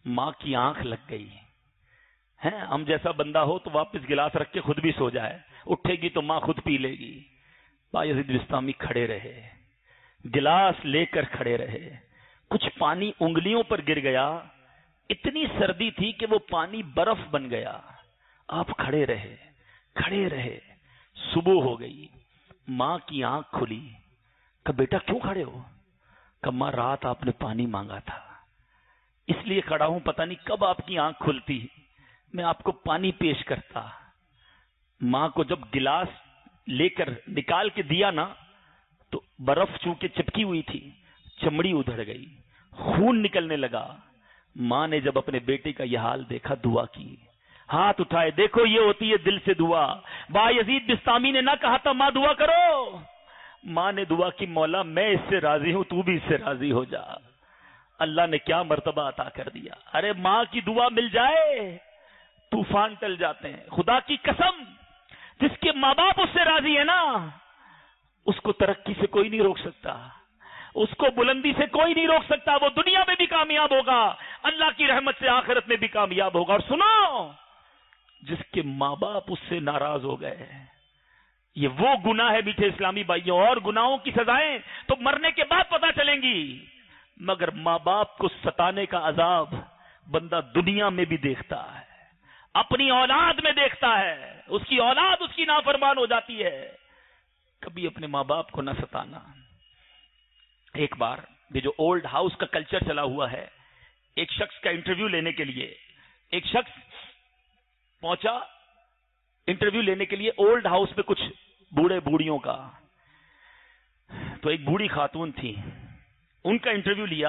Speaker 2: ماں کی آنکھ لگ گئی ہے. ہم جیسا بندہ ہو تو واپس گلاس رکھ کے خود بھی سو جائے, اٹھے گی تو ماں خود پی لے گی. بایزید بستامی کھڑے رہے, گلاس لے کر کھڑے رہے. کچھ پانی انگلیوں پر گر گیا, اتنی سردی تھی کہ وہ پانی برف بن گیا. آپ کھڑے رہے کھڑے رہے صبح ہو گئی. ماں کی آنکھ کھلی. کہ بیٹا کیوں کھڑے ہو؟ کہ ماں رات آپ نے پانی مانگا تھا اس لیے کھڑا ہوں, پتہ نہیں کب آپ کی آنکھ کھلتی, میں آپ کو پانی پیش کرتا. ماں کو جب گلاس لے کر نکال کے دیا نا تو برف چونکہ چپکی ہوئی تھی, چمڑی ادھڑ گئی, خون نکلنے لگا. ماں نے جب اپنے بیٹے کا یہ حال دیکھا دعا کی, ہاتھ اٹھائے, دیکھو یہ ہوتی ہے دل سے دعا. بایزید بستامی نے نہ کہا تھا ماں دعا کرو, ماں نے دعا کی, مولا میں اس سے راضی ہوں, تو بھی اس سے راضی ہو جا. اللہ نے کیا مرتبہ عطا کر دیا. ارے ماں کی دعا مل جائے طوفان ٹل جاتے ہیں. خدا کی قسم, جس کے ماں باپ اس سے راضی ہے نا اس کو ترقی سے کوئی نہیں روک سکتا, اس کو بلندی سے کوئی نہیں روک سکتا. وہ دنیا میں بھی کامیاب ہوگا, اللہ کی رحمت سے آخرت میں بھی کامیاب ہوگا. اور سنو, جس کے ماں باپ اس سے ناراض ہو گئے, یہ وہ گناہ ہے میٹھے اسلامی بھائیوں. اور گناہوں کی سزائیں تو مرنے کے بعد پتہ چلیں گی, مگر ماں باپ کو ستانے کا عذاب بندہ دنیا میں بھی دیکھتا ہے, اپنی اولاد میں دیکھتا ہے. اس کی اولاد اس کی نافرمان ہو جاتی ہے. کبھی اپنے ماں باپ کو نہ ستانا. ایک بار یہ جو اولڈ ہاؤس کا کلچر چلا ہوا ہے, ایک شخص کا انٹرویو لینے کے لیے ایک شخص پہنچا انٹرویو لینے کے لیے اولڈ ہاؤس میں کچھ بوڑھے بوڑھیوں کا. تو ایک بوڑھی خاتون تھی, ان کا انٹرویو لیا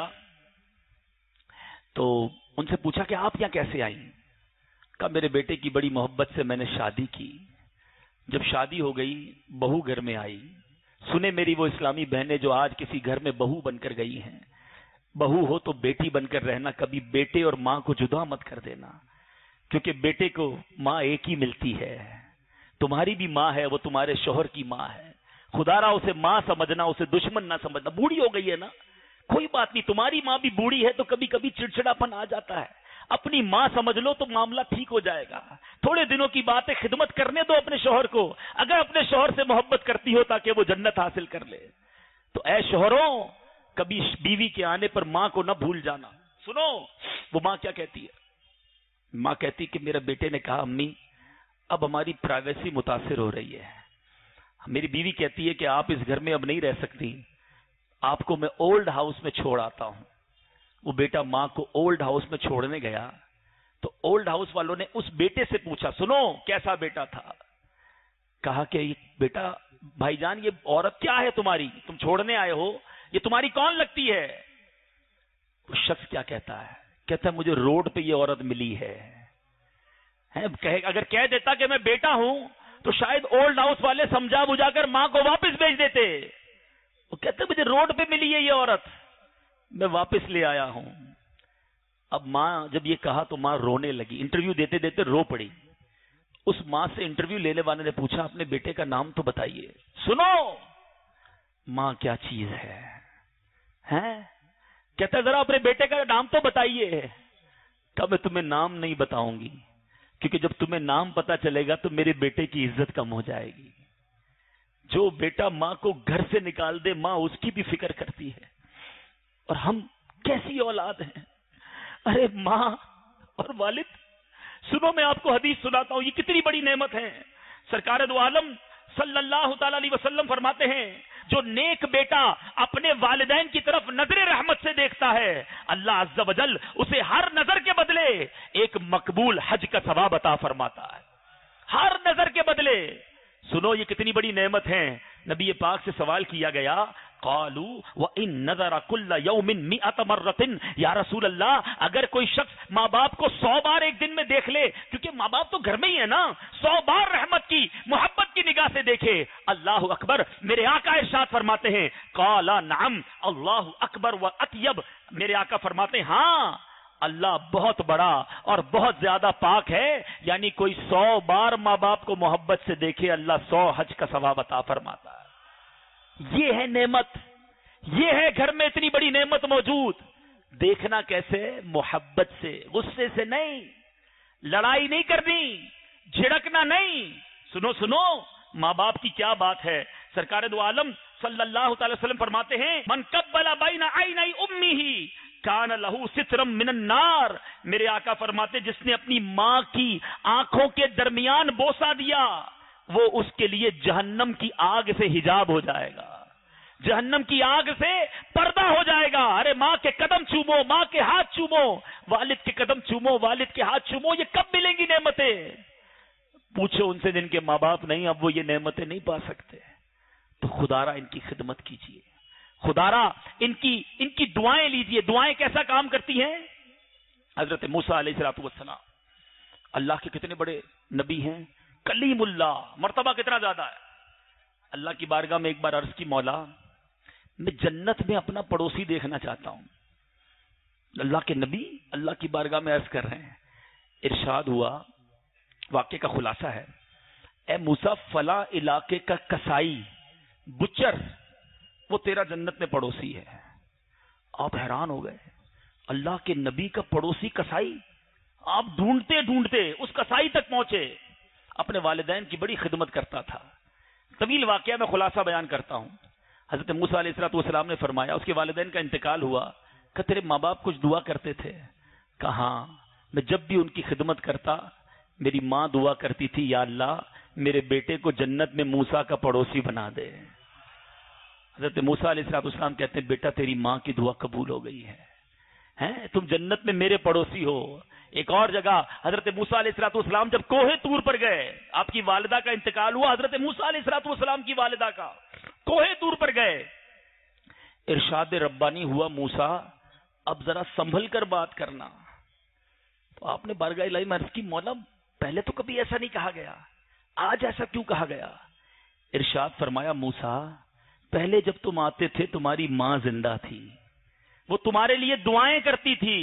Speaker 2: تو ان سے پوچھا کہ آپ یہاں کیسے آئیں؟ کہا میرے بیٹے کی بڑی محبت سے میں نے شادی کی, جب شادی ہو گئی بہو گھر میں آئی. سنے میری وہ اسلامی بہنیں جو آج کسی گھر میں بہو بن کر گئی ہیں, بہو ہو تو بیٹی بن کر رہنا, کبھی بیٹے اور ماں کو جدا مت کر دینا, کیونکہ بیٹے کو ماں ایک ہی ملتی ہے. تمہاری بھی ماں ہے, وہ تمہارے شوہر کی ماں ہے. خدا را اسے ماں سمجھنا, اسے دشمن نہ سمجھنا. بوڑھی ہو گئی ہے نا, کوئی بات نہیں, تمہاری ماں بھی بوڑھی ہے تو کبھی کبھی چڑچڑاپن آ جاتا ہے, اپنی ماں سمجھ لو تو معاملہ ٹھیک ہو جائے گا. تھوڑے دنوں کی بات ہے, خدمت کرنے دو اپنے شوہر کو, اگر اپنے شوہر سے محبت کرتی ہو تاکہ وہ جنت حاصل کر لے. تو اے شوہروں, کبھی بیوی کے آنے پر ماں کو نہ بھول جانا. سنو وہ ماں کیا کہتی ہے. ماں کہتی کہ میرے بیٹے نے کہا امی اب ہماری پرائیویسی متاثر ہو رہی ہے. میری بیوی کہتی ہے کہ آپ اس گھر میں اب نہیں رہ سکتی, آپ کو میں اولڈ ہاؤس میں چھوڑ آتا ہوں. وہ بیٹا ماں کو اولڈ ہاؤس میں چھوڑنے گیا تو اولڈ ہاؤس والوں نے اس بیٹے سے پوچھا, سنو کیسا بیٹا تھا؟ کہا کہ بیٹا بھائی جان یہ عورت کیا ہے تمہاری, تم چھوڑنے آئے ہو, یہ تمہاری کون لگتی ہے؟ وہ شخص کیا کہتا ہے, کہتا ہے مجھے روڈ پہ یہ عورت ملی ہے. اگر کہہ دیتا کہ میں بیٹا ہوں تو شاید اولڈ ہاؤس والے سمجھا بجھا کر ماں کو واپس بھیج دیتے. وہ کہتے مجھے روڈ پہ ملی ہے یہ عورت, میں واپس لے آیا ہوں. اب ماں جب یہ کہا تو ماں رونے لگی, انٹرویو دیتے دیتے رو پڑی. اس ماں سے انٹرویو لینے والے نے پوچھا اپنے بیٹے کا نام تو بتائیے. سنو ماں کیا چیز ہے, ہیں کہتا ذرا اپنے بیٹے کا نام تو بتائیے. کہا میں تمہیں نام نہیں بتاؤں گی, کیونکہ جب تمہیں نام پتا چلے گا تو میرے بیٹے کی عزت کم ہو جائے گی. جو بیٹا ماں کو گھر سے نکال دے ماں اس کی بھی فکر کرتی ہے. اور ہم کیسی اولاد ہیں. ارے ماں اور والد, سنو میں آپ کو حدیث سناتا ہوں, یہ کتنی بڑی نعمت ہے. سرکار دو عالم صلی اللہ تعالی علیہ وسلم فرماتے ہیں جو نیک بیٹا اپنے والدین کی طرف نظر رحمت سے دیکھتا ہے اللہ عز و جل اسے ہر نظر کے بدلے ایک مقبول حج کا ثواب عطا فرماتا ہے, ہر نظر کے بدلے. سنو یہ کتنی بڑی نعمت ہے. نبی پاک سے سوال کیا گیا, قالوا وَإِن نَظَرَ كُلَّ يَوْمٍ مِئَةَ مَرَّةٍ, یا رسول اللہ اگر کوئی شخص ماں باپ کو سو بار ایک دن میں دیکھ لے, کیونکہ ماں باپ تو گھر میں ہی ہے نا, سو بار رحمت کی محبت کی نگاہ سے دیکھے. اللہ اکبر, میرے آقا ارشاد فرماتے ہیں قال نعم اللہ اکبر وَأَطْيَبُ, میرے آقا فرماتے ہیں ہاں اللہ بہت بڑا اور بہت زیادہ پاک ہے. یعنی کوئی سو بار ماں باپ کو محبت سے دیکھے اللہ سو حج کا ثواب عطا فرماتا ہے. یہ ہے نعمت, یہ ہے گھر میں اتنی بڑی نعمت موجود. دیکھنا کیسے؟ محبت سے، غصے سے نہیں، لڑائی نہیں کرنی، جھڑکنا نہیں۔ سنو سنو ماں باپ کی کیا بات ہے۔ سرکار دو عالم صلی اللہ تعالی وسلم فرماتے ہیں من قبل بین عینی امہ کان لہ سترم من النار۔ میرے آقا فرماتے جس نے اپنی ماں کی آنکھوں کے درمیان بوسہ دیا وہ اس کے لیے جہنم کی آگ سے حجاب ہو جائے گا، جہنم کی آگ سے پردہ ہو جائے گا۔ ارے ماں کے قدم چومو، ماں کے ہاتھ چومو، والد کے قدم چومو، والد کے ہاتھ چومو، یہ کب ملیں گی نعمتیں؟ پوچھو ان سے جن کے ماں باپ نہیں، اب وہ یہ نعمتیں نہیں پا سکتے۔ تو خدارا ان کی خدمت کیجیے، خدارا ان کی ان کی دعائیں لیجیے۔ دعائیں کیسا کام کرتی ہیں؟ حضرت موسیٰ علیہ الصلوۃ والسلام اللہ کے کتنے بڑے نبی ہیں، کلیم اللہ، مرتبہ کتنا زیادہ ہے۔ اللہ کی بارگاہ میں ایک بار عرض کی مولا میں جنت میں اپنا پڑوسی دیکھنا چاہتا ہوں۔ اللہ کے نبی اللہ کی بارگاہ میں عرض کر رہے ہیں، ارشاد ہوا، واقعے کا خلاصہ ہے، اے موسیٰ فلاں علاقے کا کسائی بچر وہ تیرا جنت میں پڑوسی ہے۔ آپ حیران ہو گئے، اللہ کے نبی کا پڑوسی کسائی؟ آپ ڈھونڈتے ڈھونڈتے اس کسائی تک پہنچے، اپنے والدین کی بڑی خدمت کرتا تھا۔ طویل واقعہ میں خلاصہ بیان کرتا ہوں۔ حضرت موسیٰ علیہ الصلوۃ والسلام نے فرمایا، اس کے والدین کا انتقال ہوا، کہ تیرے ماں باپ کچھ دعا کرتے تھے؟ کہاں، میں جب بھی ان کی خدمت کرتا میری ماں دعا کرتی تھی، یا اللہ میرے بیٹے کو جنت میں موسیٰ کا پڑوسی بنا دے۔ حضرت موسیٰ علیہ الصلوۃ والسلام کہتے ہیں بیٹا تیری ماں کی دعا قبول ہو گئی ہے، ہیں تم جنت میں میرے پڑوسی ہو۔ ایک اور جگہ حضرت موسیٰ علیہ الصلوۃ والسلام جب کوہ طور پر گئے، آپ کی والدہ کا انتقال ہوا، حضرت موسیٰ علیہ الصلوۃ والسلام کی والدہ کا، کوہ طور پر گئے، ارشاد ربانی ہوا موسیٰ اب ذرا سنبھل کر بات کرنا۔ تو آپ نے بارگاہ الہی میں عرض کی مولا پہلے تو کبھی ایسا نہیں کہا گیا، آج ایسا کیوں کہا گیا؟ ارشاد فرمایا موسیٰ پہلے جب تم آتے تھے تمہاری ماں زندہ تھی، وہ تمہارے لیے دعائیں کرتی تھی،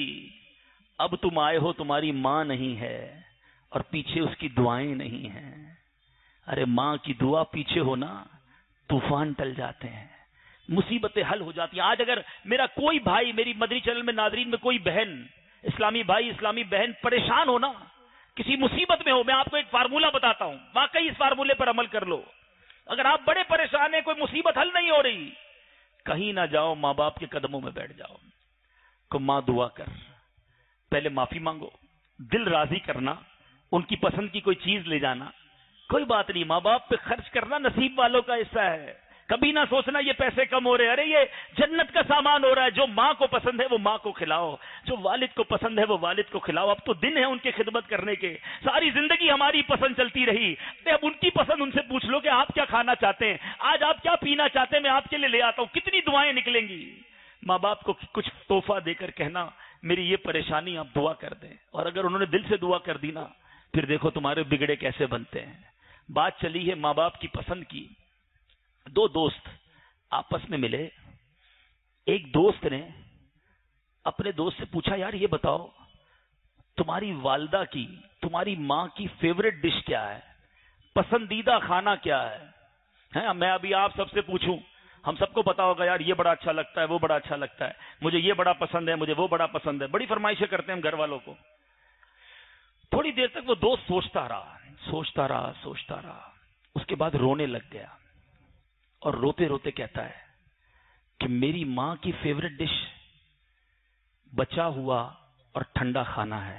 Speaker 2: اب تم آئے ہو تمہاری ماں نہیں ہے اور پیچھے اس کی دعائیں نہیں ہیں۔ ارے ماں کی دعا پیچھے ہونا طوفان ٹل جاتے ہیں، مصیبتیں حل ہو جاتی ہیں۔ آج اگر میرا کوئی بھائی، میری مدنی چینل میں ناظرین میں کوئی بہن، اسلامی بھائی اسلامی بہن پریشان ہو نا، کسی مصیبت میں ہو، میں آپ کو ایک فارمولہ بتاتا ہوں، واقعی اس فارمولے پر عمل کر لو۔ اگر آپ بڑے پریشان ہیں، کوئی مصیبت حل نہیں ہو رہی، کہیں نہ جاؤ، ماں باپ کے قدموں میں بیٹھ جاؤ، کو ماں دعا کر، پہلے معافی مانگو، دل راضی کرنا، ان کی پسند کی کوئی چیز لے جانا، کوئی بات نہیں، ماں باپ پہ خرچ کرنا نصیب والوں کا حصہ ہے۔ کبھی نہ سوچنا یہ پیسے کم ہو رہے، ارے یہ جنت کا سامان ہو رہا ہے۔ جو ماں کو پسند ہے وہ ماں کو کھلاؤ، جو والد کو پسند ہے وہ والد کو کھلاؤ۔ اب تو دن ہے ان کی خدمت کرنے کے، ساری زندگی ہماری پسند چلتی رہی، اب ان کی پسند ان سے پوچھ لو کہ آپ کیا کھانا چاہتے ہیں، آج آپ کیا پینا چاہتے ہیں، میں آپ کے لیے لے آتا ہوں۔ کتنی دعائیں نکلیں گی۔ ماں باپ کو کچھ تحفہ دے کر کہنا میری یہ پریشانی آپ دعا کر دیں، اور اگر انہوں نے دل سے دعا کر دی نا، پھر دیکھو تمہارے بگڑے کیسے بنتے ہیں۔ بات چلی ہے ماں باپ کی پسند کی۔ دو دوست آپس میں ملے، ایک دوست نے اپنے دوست سے پوچھا یار یہ بتاؤ تمہاری والدہ کی، تمہاری ماں کی فیوریٹ ڈش کیا ہے، پسندیدہ کھانا کیا ہے؟ میں ابھی آپ سب سے پوچھوں، ہم سب کو پتا ہوگا یار یہ بڑا اچھا لگتا ہے، وہ بڑا اچھا لگتا ہے، مجھے یہ بڑا پسند ہے، مجھے وہ بڑا پسند ہے، بڑی فرمائشیں کرتے ہیں ہم گھر والوں کو۔ تھوڑی دیر تک وہ دوست سوچتا رہا سوچتا رہا سوچتا رہا اس کے بعد رونے لگ گیا، اور روتے روتے کہتا ہے کہ میری ماں کی فیوریٹ ڈش بچا ہوا اور ٹھنڈا کھانا ہے۔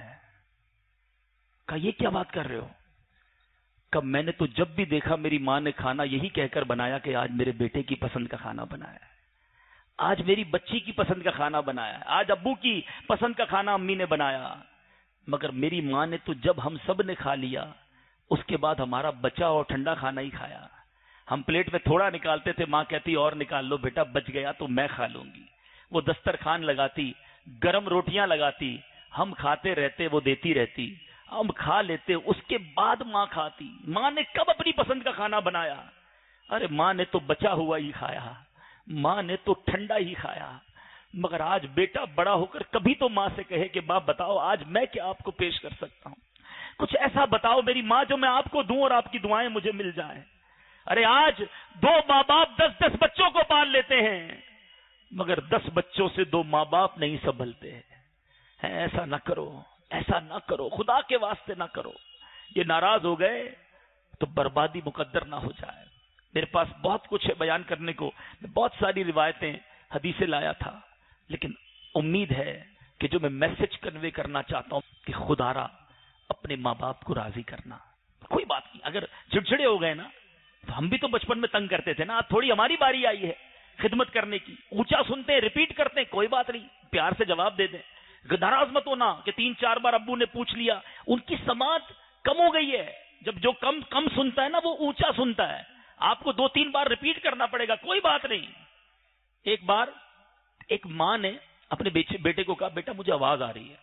Speaker 2: کہا یہ کیا بات کر رہے ہو؟ کہ میں نے تو جب بھی دیکھا میری ماں نے کھانا یہی کہہ کر بنایا کہ آج میرے بیٹے کی پسند کا کھانا بنایا ہے، آج میری بچی کی پسند کا کھانا بنایا ہے، آج ابو کی پسند کا کھانا امی نے بنایا، مگر میری ماں نے تو جب ہم سب نے کھا لیا اس کے بعد ہمارا بچا اور ٹھنڈا کھانا ہی کھایا۔ ہم پلیٹ میں تھوڑا نکالتے تھے، ماں کہتی اور نکال لو بیٹا، بچ گیا تو میں کھا لوں گی۔ وہ دسترخوان لگاتی، گرم روٹیاں لگاتی، ہم کھاتے رہتے، وہ دیتی رہتی، ہم کھا لیتے، اس کے بعد ماں کھاتی۔ ماں نے کب اپنی پسند کا کھانا بنایا؟ ارے ماں نے تو بچا ہوا ہی کھایا، ماں نے تو ٹھنڈا ہی کھایا۔ مگر آج بیٹا بڑا ہو کر کبھی تو ماں سے کہے کہ باپ بتاؤ آج میں کیا آپ کو پیش کر سکتا ہوں، کچھ ایسا بتاؤ میری ماں جو میں آپ کو دوں اور آپ کی دعائیں مجھے مل جائیں۔ ارے آج دو ماں باپ دس دس بچوں کو پال لیتے ہیں، مگر دس بچوں سے دو ماں باپ نہیں سنبھلتے ہیں. ایسا نہ کرو, ایسا نہ کرو, خدا کے واسطے نہ کرو. یہ ناراض ہو گئے تو بربادی مقدر نہ ہو جائے. میرے پاس بہت کچھ ہے بیان کرنے کو, میں بہت ساری روایتیں حدیثیں لایا تھا, لیکن امید ہے کہ جو میں میسج کنوے کرنا چاہتا ہوں کہ خدا را اپنے ماں باپ کو راضی کرنا. کوئی بات نہیں, اگر چڑچڑے ہو گئے نا, تو ہم بھی تو بچپن میں تنگ کرتے تھے نا, تھوڑی ہماری باری آئی ہے خدمت کرنے کی, اونچا سنتے ہیں, ریپیٹ کرتے ہیں, کوئی بات نہیں, پیار سے جواب دے دیں. ناراض مت ہونا کہ تین چار بار ابو نے پوچھ لیا. ان کی سماعت کم ہو گئی ہے. جب جو کم کم سنتا ہے نا وہ اونچا سنتا ہے. آپ کو دو تین بار ریپیٹ کرنا پڑے گا, کوئی بات نہیں. ایک بار ایک ماں نے اپنے بیٹے کو کہا, بیٹا مجھے آواز آ رہی ہے,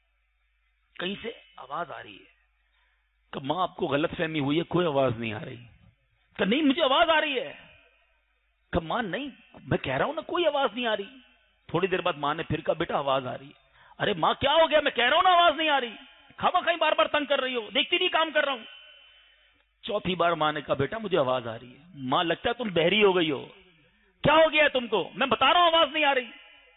Speaker 2: کہیں سے آواز آ رہی ہے. کہ ماں آپ کو غلط فہمی ہوئی ہے, کوئی آواز نہیں آ رہی. کہ نہیں مجھے آواز آ رہی ہے. کہ ماں نہیں, میں کہہ رہا ہوں نا کوئی آواز نہیں آ رہی. تھوڑی دیر بعد ماں نے پھر کہا, بیٹا آواز آ رہی ہے. ارے ماں کیا ہو گیا, میں کہہ رہا ہوں نا آواز نہیں آ رہی, کھاوا کہیں بار بار تنگ کر رہی ہو, دیکھتی نہیں کام کر رہا ہوں. چوتھی بار ماں نے کہا, بیٹا مجھے آواز آ رہی ہے. ماں لگتا ہے تم بہری ہو گئی ہو, کیا ہو گیا ہے تم کو, میں بتا رہا ہوں آواز نہیں آ رہی.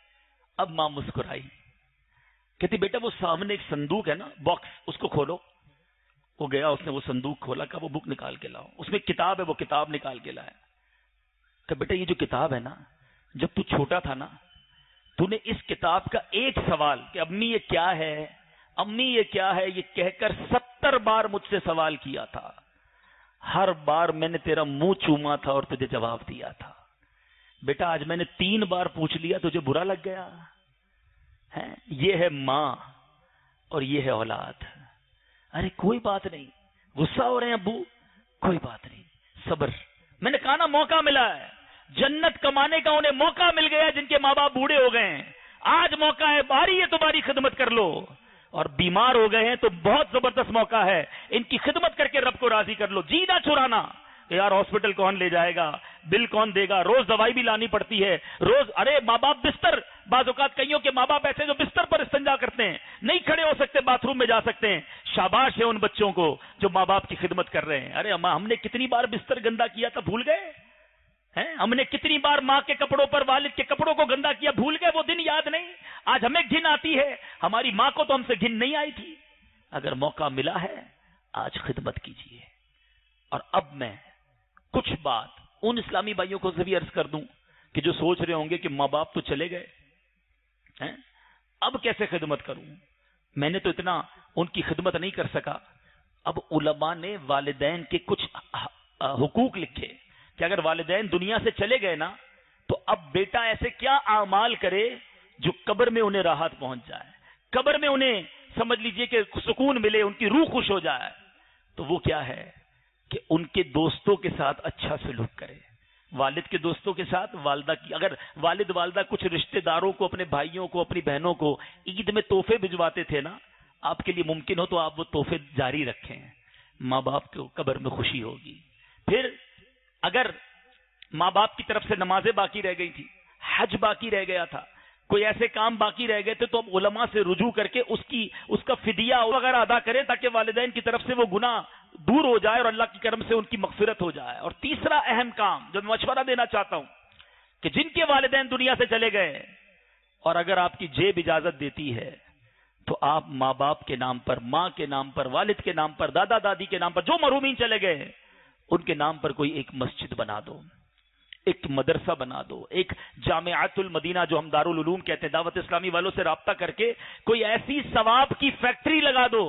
Speaker 2: اب ماں مسکرائی, کہتی بیٹا وہ سامنے ایک صندوق ہے نا, باکس, اس کو کھولو. وہ گیا, اس نے وہ صندوق کھولا, کہ وہ بک نکال کے لاؤ, اس میں کتاب ہے, وہ کتاب نکال کے لایا. کہ بیٹا یہ جو کتاب ہے نا, جب تو چھوٹا تھا نا, تو نے اس کتاب کا ایک سوال کہ امی یہ کیا ہے, امی یہ کیا ہے, یہ کہہ کر ستر بار مجھ سے سوال کیا تھا. ہر بار میں نے تیرا منہ چوما تھا اور تجھے جواب دیا تھا. بیٹا آج میں نے تین بار پوچھ لیا, تجھے برا لگ گیا ہے. یہ ہے ماں اور یہ ہے اولاد. ارے کوئی بات نہیں, غصہ ہو رہے ہیں ابو, کوئی بات نہیں, صبر. میں نے کہا نا موقع ملا ہے, جنت کمانے کا انہیں موقع مل گیا جن کے ماں باپ بوڑھے ہو گئے ہیں. آج موقع ہے, باری ہے تمہاری, خدمت کر لو. اور بیمار ہو گئے ہیں تو بہت زبردست موقع ہے, ان کی خدمت کر کے رب کو راضی کر لو. جی نہ چرانا کہ یار ہاسپٹل کون لے جائے گا, بل کون دے گا, روز دوائی بھی لانی پڑتی ہے روز. ارے ماں باپ بستر, بعض اوقات کئیوں کے ماں باپ ایسے جو بستر پر استنجا کرتے ہیں, نہیں کھڑے ہو سکتے, باتھ روم میں جا سکتے ہیں. شاباش ہے ان بچوں کو جو ماں باپ کی خدمت کر رہے ہیں. ارے اماں, ہم نے کتنی بار بستر گندا کیا تھا, بھول گئے ہیں؟ ہم نے کتنی بار ماں کے کپڑوں پر, والد کے کپڑوں کو گندا کیا, بھول گئے, وہ دن یاد نہیں. آج ہمیں گھن آتی ہے, ہماری ماں کو تو ہم سے گھن نہیں آئی تھی. اگر موقع ملا ہے آج خدمت کیجیے. اور اب میں کچھ بات ان اسلامی بھائیوں کو بھی عرض کر دوں کہ جو سوچ رہے ہوں گے کہ ماں باپ تو چلے گئے ہیں, اب کیسے خدمت کروں, میں نے تو اتنا ان کی خدمت نہیں کر سکا. اب علماء نے والدین کے کچھ حقوق لکھے کہ اگر والدین دنیا سے چلے گئے نا, تو اب بیٹا ایسے کیا اعمال کرے جو قبر میں انہیں راحت پہنچ جائے, قبر میں انہیں سمجھ لیجئے کہ سکون ملے, ان کی روح خوش ہو جائے. تو وہ کیا ہے کہ ان کے دوستوں کے ساتھ اچھا سلوک کرے. والد کے دوستوں کے ساتھ, والدہ کی, اگر والد والدہ کچھ رشتہ داروں کو, اپنے بھائیوں کو, اپنی بہنوں کو عید میں تحفے بھجواتے تھے نا, آپ کے لیے ممکن ہو تو آپ وہ تحفے جاری رکھیں, ماں باپ کو قبر میں خوشی ہوگی. پھر اگر ماں باپ کی طرف سے نمازیں باقی رہ گئی تھی, حج باقی رہ گیا تھا, کوئی ایسے کام باقی رہ گئے تھے, تو اب علماء سے رجوع کر کے اس کی اس کا فدیہ وغیرہ ادا کریں تاکہ والدین کی طرف سے وہ گناہ دور ہو جائے اور اللہ کی کرم سے ان کی مغفرت ہو جائے. اور تیسرا اہم کام جو میں مشورہ دینا چاہتا ہوں کہ جن کے والدین دنیا سے چلے گئے, اور اگر آپ کی جیب اجازت دیتی ہے, تو آپ ماں باپ کے نام پر, ماں کے نام پر, والد کے نام پر, دادا دادی کے نام پر, جو مرحومین چلے گئے ان کے نام پر کوئی ایک مسجد بنا دو, ایک مدرسہ بنا دو, ایک جامعۃ المدینہ جو ہم دارالعلوم کہتے ہیں, دعوت اسلامی والوں سے رابطہ کر کے کوئی ایسی ثواب کی فیکٹری لگا دو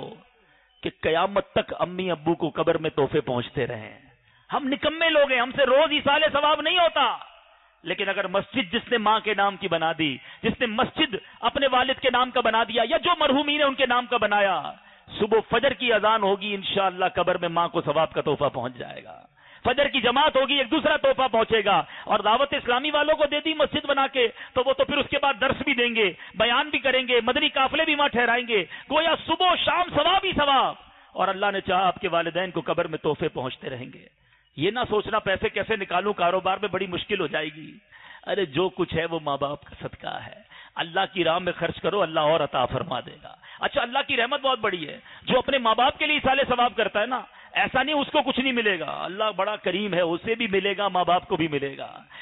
Speaker 2: کہ قیامت تک امی ابو کو قبر میں تحفے پہنچتے رہیں. ہم نکمے لوگ ہیں, ہم سے روز ایصال ثواب نہیں ہوتا, لیکن اگر مسجد جس نے ماں کے نام کی بنا دی, جس نے مسجد اپنے والد کے نام کا بنا دیا, یا جو مرحومین نے ان کے نام کا بنایا, صبح فجر کی اذان ہوگی, انشاءاللہ قبر میں ماں کو ثواب کا تحفہ پہنچ جائے گا. فجر کی جماعت ہوگی, ایک دوسرا تحفہ پہنچے گا. اور دعوت اسلامی والوں کو دے دی مسجد بنا کے, تو وہ تو پھر اس کے بعد درس بھی دیں گے, بیان بھی کریں گے, مدنی قافلے بھی وہاں ٹھہرائیں گے, گویا صبح شام ثواب ہی ثواب. اور اللہ نے چاہا آپ کے والدین کو قبر میں تحفے پہنچتے رہیں گے. یہ نہ سوچنا پیسے کیسے نکالوں, کاروبار میں بڑی مشکل ہو جائے گی. ارے جو کچھ ہے وہ ماں باپ کا صدقہ ہے, اللہ کی راہ میں خرچ کرو, اللہ اور عطا فرما دے گا. اچھا, اللہ کی رحمت بہت بڑی ہے, جو اپنے ماں باپ کے لیے ایصال ثواب کرتا ہے نا, ایسا نہیں اس کو کچھ نہیں ملے گا, اللہ بڑا کریم ہے, اسے بھی ملے گا, ماں باپ کو بھی ملے گا.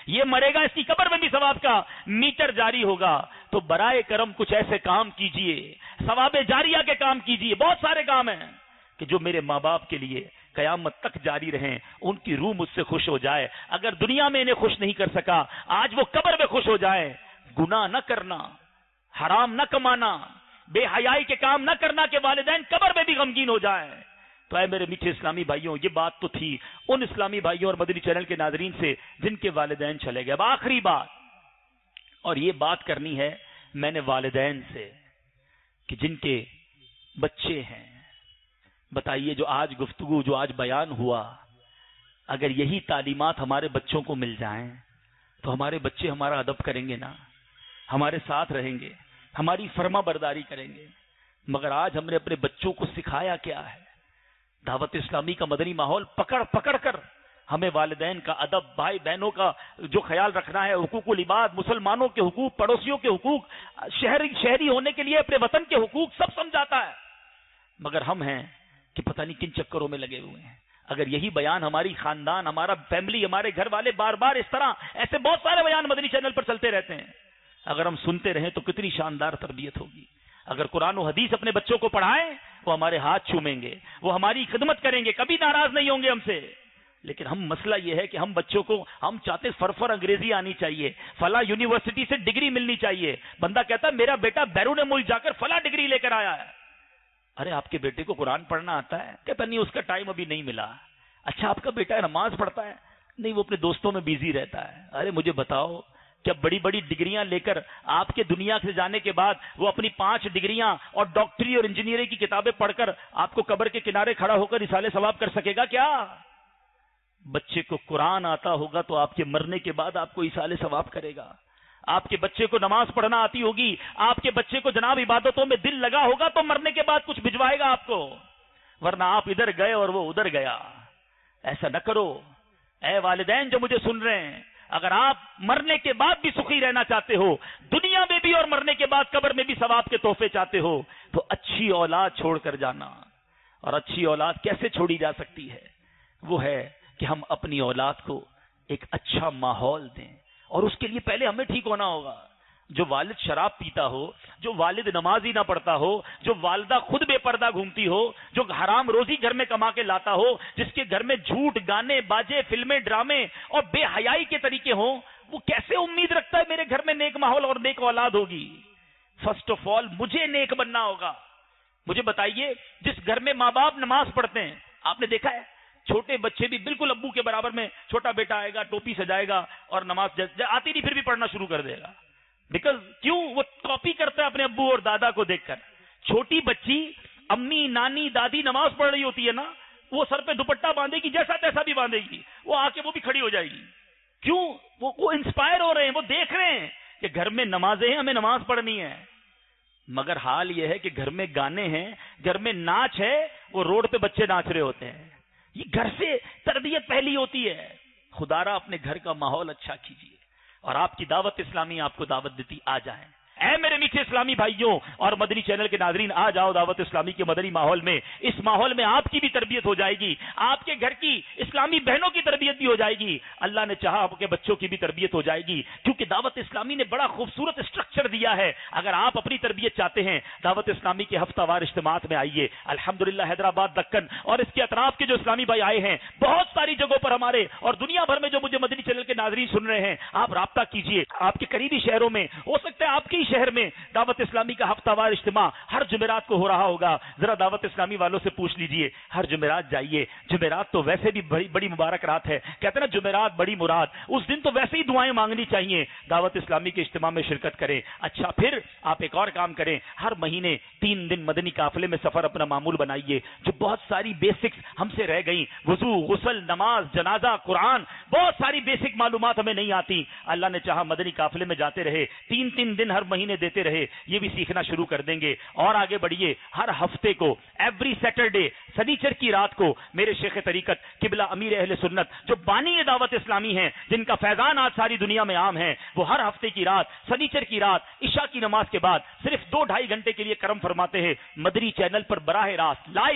Speaker 2: یہ مرے گا، اس کی قبر میں بھی ثواب کا میٹر جاری ہوگا. تو برائے کرم کچھ ایسے کام کیجئے، ثواب جاریہ کے کام کیجئے. بہت سارے کام ہیں کہ جو میرے ماں باپ کے لیے قیامت تک جاری رہیں، ان کی روح مجھ سے خوش ہو جائے. اگر دنیا میں انہیں خوش نہیں کر سکا، آج وہ قبر میں خوش ہو جائے. گناہ نہ کرنا، حرام نہ کمانا، بے حیائی کے کام نہ کرنا کہ والدین قبر میں بھی غمگین ہو جائیں. تو اے میرے میٹھے اسلامی بھائیوں، یہ بات تو تھی ان اسلامی بھائیوں اور مدنی چینل کے ناظرین سے جن کے والدین چلے گئے. اب آخری بات، اور یہ بات کرنی ہے میں نے والدین سے کہ جن کے بچے ہیں. بتائیے جو آج گفتگو، جو آج بیان ہوا، اگر یہی تعلیمات ہمارے بچوں کو مل جائیں تو ہمارے بچے ہمارا ادب کریں گے نا، ہمارے ساتھ رہیں گے، ہماری فرما برداری کریں گے. مگر آج ہم نے اپنے بچوں کو سکھایا کیا ہے؟ دعوت اسلامی کا مدنی ماحول پکڑ پکڑ کر ہمیں والدین کا ادب، بھائی بہنوں کا جو خیال رکھنا ہے، حقوق العباد، مسلمانوں کے حقوق، پڑوسیوں کے حقوق، شہری شہری ہونے کے لیے اپنے وطن کے حقوق سب سمجھاتا ہے. مگر ہم ہیں کہ پتہ نہیں کن چکروں میں لگے ہوئے ہیں. اگر یہی بیان ہماری خاندان، ہمارا فیملی، ہمارے گھر والے بار بار اس طرح، ایسے بہت سارے بیان مدنی چینل پر چلتے رہتے ہیں، اگر ہم سنتے رہیں تو کتنی شاندار تربیت ہوگی. اگر قرآن و حدیث اپنے بچوں کو پڑھائیں، وہ ہمارے ہاتھ چومیں گے، وہ ہماری خدمت کریں گے، کبھی ناراض نہیں ہوں گے ہم سے. لیکن ہم مسئلہ یہ ہے کہ ہم بچوں کو، ہم چاہتے فرفر انگریزی آنی چاہیے، فلاں یونیورسٹی سے ڈگری ملنی چاہیے. بندہ کہتا ہے میرا بیٹا بیرون ملک جا کر فلاں ڈگری لے کر آیا ہے. ارے آپ کے بیٹے کو قرآن پڑھنا آتا ہے؟ کہتا نہیں اس کا ٹائم ابھی نہیں ملا. اچھا آپ کا بیٹا نماز پڑھتا ہے؟ نہیں وہ اپنے دوستوں میں بیزی رہتا ہے. ارے مجھے بتاؤ، کیا بڑی بڑی ڈگریاں لے کر آپ کے دنیا سے جانے کے بعد وہ اپنی پانچ ڈگریاں اور ڈاکٹری اور انجینئرنگ کی کتابیں پڑھ کر آپ کو قبر کے کنارے کھڑا ہو کر اصالہ ثواب کر سکے گا کیا؟ بچے کو قرآن آتا ہوگا تو آپ کے مرنے کے بعد آپ کو اصالہ ثواب کرے گا. آپ کے بچے کو نماز پڑھنا آتی ہوگی، آپ کے بچے کو جناب عبادتوں میں دل لگا ہوگا تو مرنے کے بعد کچھ بھجوائے گا آپ کو. ورنہ آپ ادھر گئے اور وہ ادھر گیا. ایسا نہ کرو. اے والدین جو مجھے سن رہے ہیں، اگر آپ مرنے کے بعد بھی سخی رہنا چاہتے ہو، دنیا میں بھی اور مرنے کے بعد قبر میں بھی ثواب کے تحفے چاہتے ہو، تو اچھی اولاد چھوڑ کر جانا. اور اچھی اولاد کیسے چھوڑی جا سکتی ہے؟ وہ ہے کہ ہم اپنی اولاد کو ایک اچھا ماحول دیں، اور اس کے لیے پہلے ہمیں ٹھیک ہونا ہوگا. جو والد شراب پیتا ہو، جو والد نماز ہی نہ پڑھتا ہو، جو والدہ خود بے پردہ گھومتی ہو، جو حرام روزی گھر میں کما کے لاتا ہو، جس کے گھر میں جھوٹ، گانے باجے، فلمیں، ڈرامے اور بے حیائی کے طریقے ہوں، وہ کیسے امید رکھتا ہے میرے گھر میں نیک ماحول اور نیک اولاد ہوگی؟ فرسٹ آف آل مجھے نیک بننا ہوگا. مجھے بتائیے، جس گھر میں ماں باپ نماز پڑھتے ہیں، آپ نے دیکھا ہے چھوٹے بچے بھی بالکل ابو کے برابر میں، چھوٹا بیٹا آئے گا ٹوپی سجائے گا اور نماز آتی نہیں پھر بھی پڑھنا شروع کر دے گا. بیکاز کیوں؟ وہ کاپی کرتا ہے اپنے ابو اور دادا کو دیکھ کر. چھوٹی بچی امی، نانی، دادی نماز پڑھ رہی ہوتی ہے نا، وہ سر پہ دوپٹہ باندھے گی، جیسا تیسا بھی باندھے گی، وہ آ کے وہ بھی کھڑی ہو جائے گی. کیوں؟ وہ وہ انسپائر ہو رہے ہیں، وہ دیکھ رہے ہیں کہ گھر میں نمازیں ہیں، ہمیں نماز پڑھنی ہے. مگر حال یہ ہے کہ گھر میں گانے ہیں، گھر میں ناچ ہے، وہ روڈ پہ بچے ناچ رہے ہوتے ہیں. یہ گھر سے تربیت پہلی ہوتی ہے. خدا را اپنے گھر کا ماحول اچھا کیجیے، اور آپ کی دعوت اسلامی آپ کو دعوت دیتی آ جائیں. اے میرے میٹھے اسلامی بھائیوں اور مدنی چینل کے ناظرین، آ جاؤ دعوت اسلامی کے مدنی ماحول میں. اس ماحول میں آپ کی بھی تربیت ہو جائے گی، آپ کے گھر کی اسلامی بہنوں کی تربیت بھی ہو جائے گی، اللہ نے چاہا آپ کے بچوں کی بھی تربیت ہو جائے گی. کیونکہ دعوت اسلامی نے بڑا خوبصورت اسٹرکچر دیا ہے. اگر آپ اپنی تربیت چاہتے ہیں، دعوت اسلامی کے ہفتہ وار اجتماعات میں آئیے. الحمدللہ حیدرآباد، دکن اور اس کے اطراف کے جو اسلامی بھائی آئے ہیں، بہت ساری جگہوں پر ہمارے اور دنیا بھر میں جو مجھے مدنی چینل کے ناظرین سن رہے ہیں، آپ رابطہ کیجیے. آپ کے قریبی شہروں میں، ہو سکتا ہے آپ کے ہی شہر میں دعوت اسلامی کا ہفتہ وار اجتماع ہر جمعرات کو ہو رہا ہوگا. ذرا دعوت اسلامی والوں سے پوچھ لیجئے، ہر جمعرات جائیے. جمعرات تو ویسے بھی بڑی بڑی مبارک رات ہے، کہتے ہیں نا جمعرات بڑی مراد. اس دن تو ویسے ہی دعائیں مانگنی چاہیے. دعوت اسلامی کے اجتماع میں شرکت کریں. اچھا پھر آپ ایک اور کام کریں، ہر مہینے تین دن مدنی قافلے میں سفر اپنا معمول بنائیے. جو بہت ساری بیسکس ہم سے رہ گئیں، وضو، غسل، نماز، جنازہ، قرآن، بہت ساری بیسک معلومات ہمیں نہیں آتی. اللہ نے چاہا مدنی قافلے میں جاتے رہے، تین تین دن ہر مہینے دیتے رہے، یہ بھی سیکھنا شروع کر دیں گے. اور آگے بڑھیے. ہر ہفتے کو، ایوری سیٹرڈے، سنیچر کی رات کو میرے شیخ طریقت قبلہ امیر اہل سنت جو بانی دعوت اسلامی ہیں، جن کا فیضان آج ساری دنیا میں عام ہے، وہ ہر ہفتے کی رات، سنیچر کی رات، عشاء کی نماز کے بعد صرف دو ڈھائی گھنٹے کے لیے کرم فرماتے ہیں. مدنی چینل پر براہ راست لائیو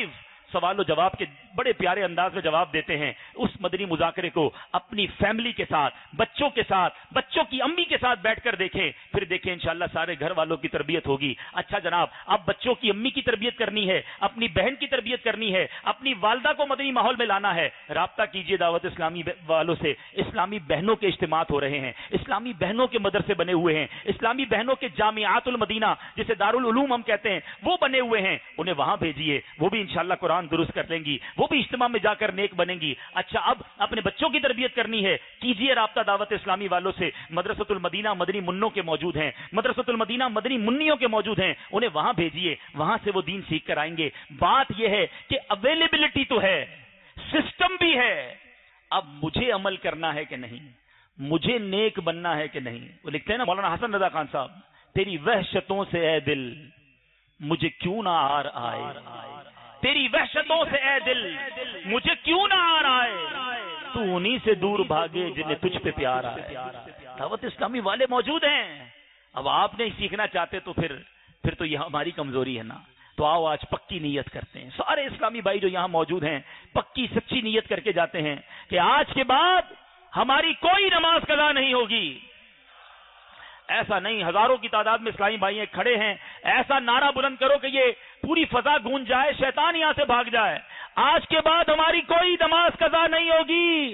Speaker 2: سوال و جواب کے بڑے پیارے انداز میں جواب دیتے ہیں. اس مدنی مذاکرے کو اپنی فیملی کے ساتھ، بچوں کے ساتھ، بچوں کی امی کے ساتھ بیٹھ کر دیکھیں، پھر دیکھیں انشاءاللہ سارے گھر والوں کی تربیت ہوگی. اچھا جناب، اب بچوں کی امی کی تربیت کرنی ہے، اپنی بہن کی تربیت کرنی ہے، اپنی والدہ کو مدنی ماحول میں لانا ہے. رابطہ کیجئے دعوت اسلامی والوں سے. اسلامی بہنوں کے اجتماعات ہو رہے ہیں، اسلامی بہنوں کے مدرسے بنے ہوئے ہیں، اسلامی بہنوں کے جامعات المدینہ جسے دارالعلوم ہم کہتے ہیں وہ بنے ہوئے ہیں. انہیں وہاں بھیجیے، وہ بھی انشاءاللہ قرآن درست کر لیں گی، وہ بھی اجتماع میں جا کر نیک بنیں گی. اچھا، اب اپنے بچوں کی تربیت کرنی ہے، کیجئے رابطہ دعوت اسلامی والوں سے. مدرسۃ المدینہ مدنی منوں کے موجود ہیں، مدرسۃ المدینہ مدنی منیوں کے موجود ہیں، انہیں وہاں بھیجیے، وہاں سے وہ دین سیکھ کر آئیں گے. بات یہ ہے کہ اویلیبلٹی تو ہے، سسٹم بھی ہے، اب مجھے عمل کرنا ہے کہ نہیں، مجھے نیک بننا ہے کہ نہیں. وہ لکھتے ہیں نا مولانا حسن رضا خان صاحب، تیری وحشتوں سے اے دل مجھے کیوں نہ آر آئے، تیری وحشتوں سے اے دل مجھے کیوں نہ آر آئے، تو انہی سے دور بھاگے جنہیں تجھ پہ پیار آئے. دعوت اسلامی والے موجود ہیں. اب آپ نہیں سیکھنا چاہتے تو پھر پھر تو یہ ہماری کمزوری ہے نا. تو آؤ آج پکی نیت کرتے ہیں. سارے اسلامی بھائی جو یہاں موجود ہیں پکی سچی نیت کر کے جاتے ہیں کہ آج کے بعد ہماری کوئی نماز قضا نہیں ہوگی. ایسا نہیں، ہزاروں کی تعداد میں اسلامی بھائی کھڑے ہیں، ایسا نعرہ بلند کرو کہ یہ پوری فضا گونج جائے، شیطان یہاں سے بھاگ جائے. آج کے بعد ہماری کوئی نماز قضا نہیں ہوگی،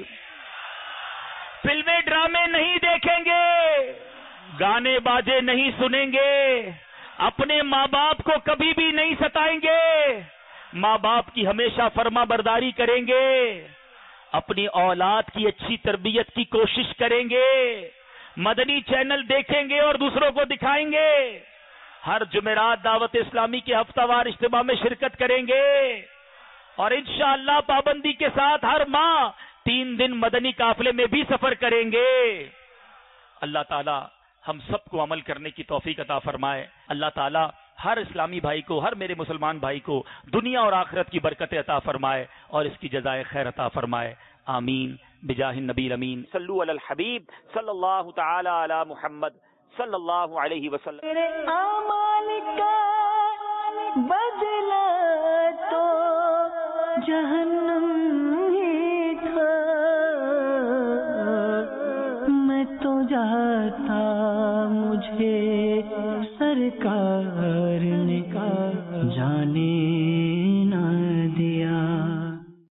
Speaker 2: فلمیں ڈرامے نہیں دیکھیں گے، گانے باجے نہیں سنیں گے، اپنے ماں باپ کو کبھی بھی نہیں ستائیں گے، ماں باپ کی ہمیشہ فرما برداری کریں گے، اپنی اولاد کی اچھی تربیت کی کوشش کریں گے، مدنی چینل دیکھیں گے اور دوسروں کو دکھائیں گے، ہر جمعرات دعوت اسلامی کے ہفتہ وار اجتماع میں شرکت کریں گے، اور انشاءاللہ پابندی کے ساتھ ہر ماہ تین دن مدنی قافلے میں بھی سفر کریں گے. اللہ تعالی ہم سب کو عمل کرنے کی توفیق عطا فرمائے. اللہ تعالی ہر اسلامی بھائی کو، ہر میرے مسلمان بھائی کو دنیا اور آخرت کی برکت عطا فرمائے اور اس کی جزائے خیر عطا فرمائے. آمین بجاہ النبی الامین. صلو علی الحبیب صلی اللہ تعالی علی محمد صلی اللہ علیہ وسلم.
Speaker 1: تیرے اعمال کا بدلہ تو جہنم ہی تھا، میں تو جاتا مجھے سرکار نے کہا جانے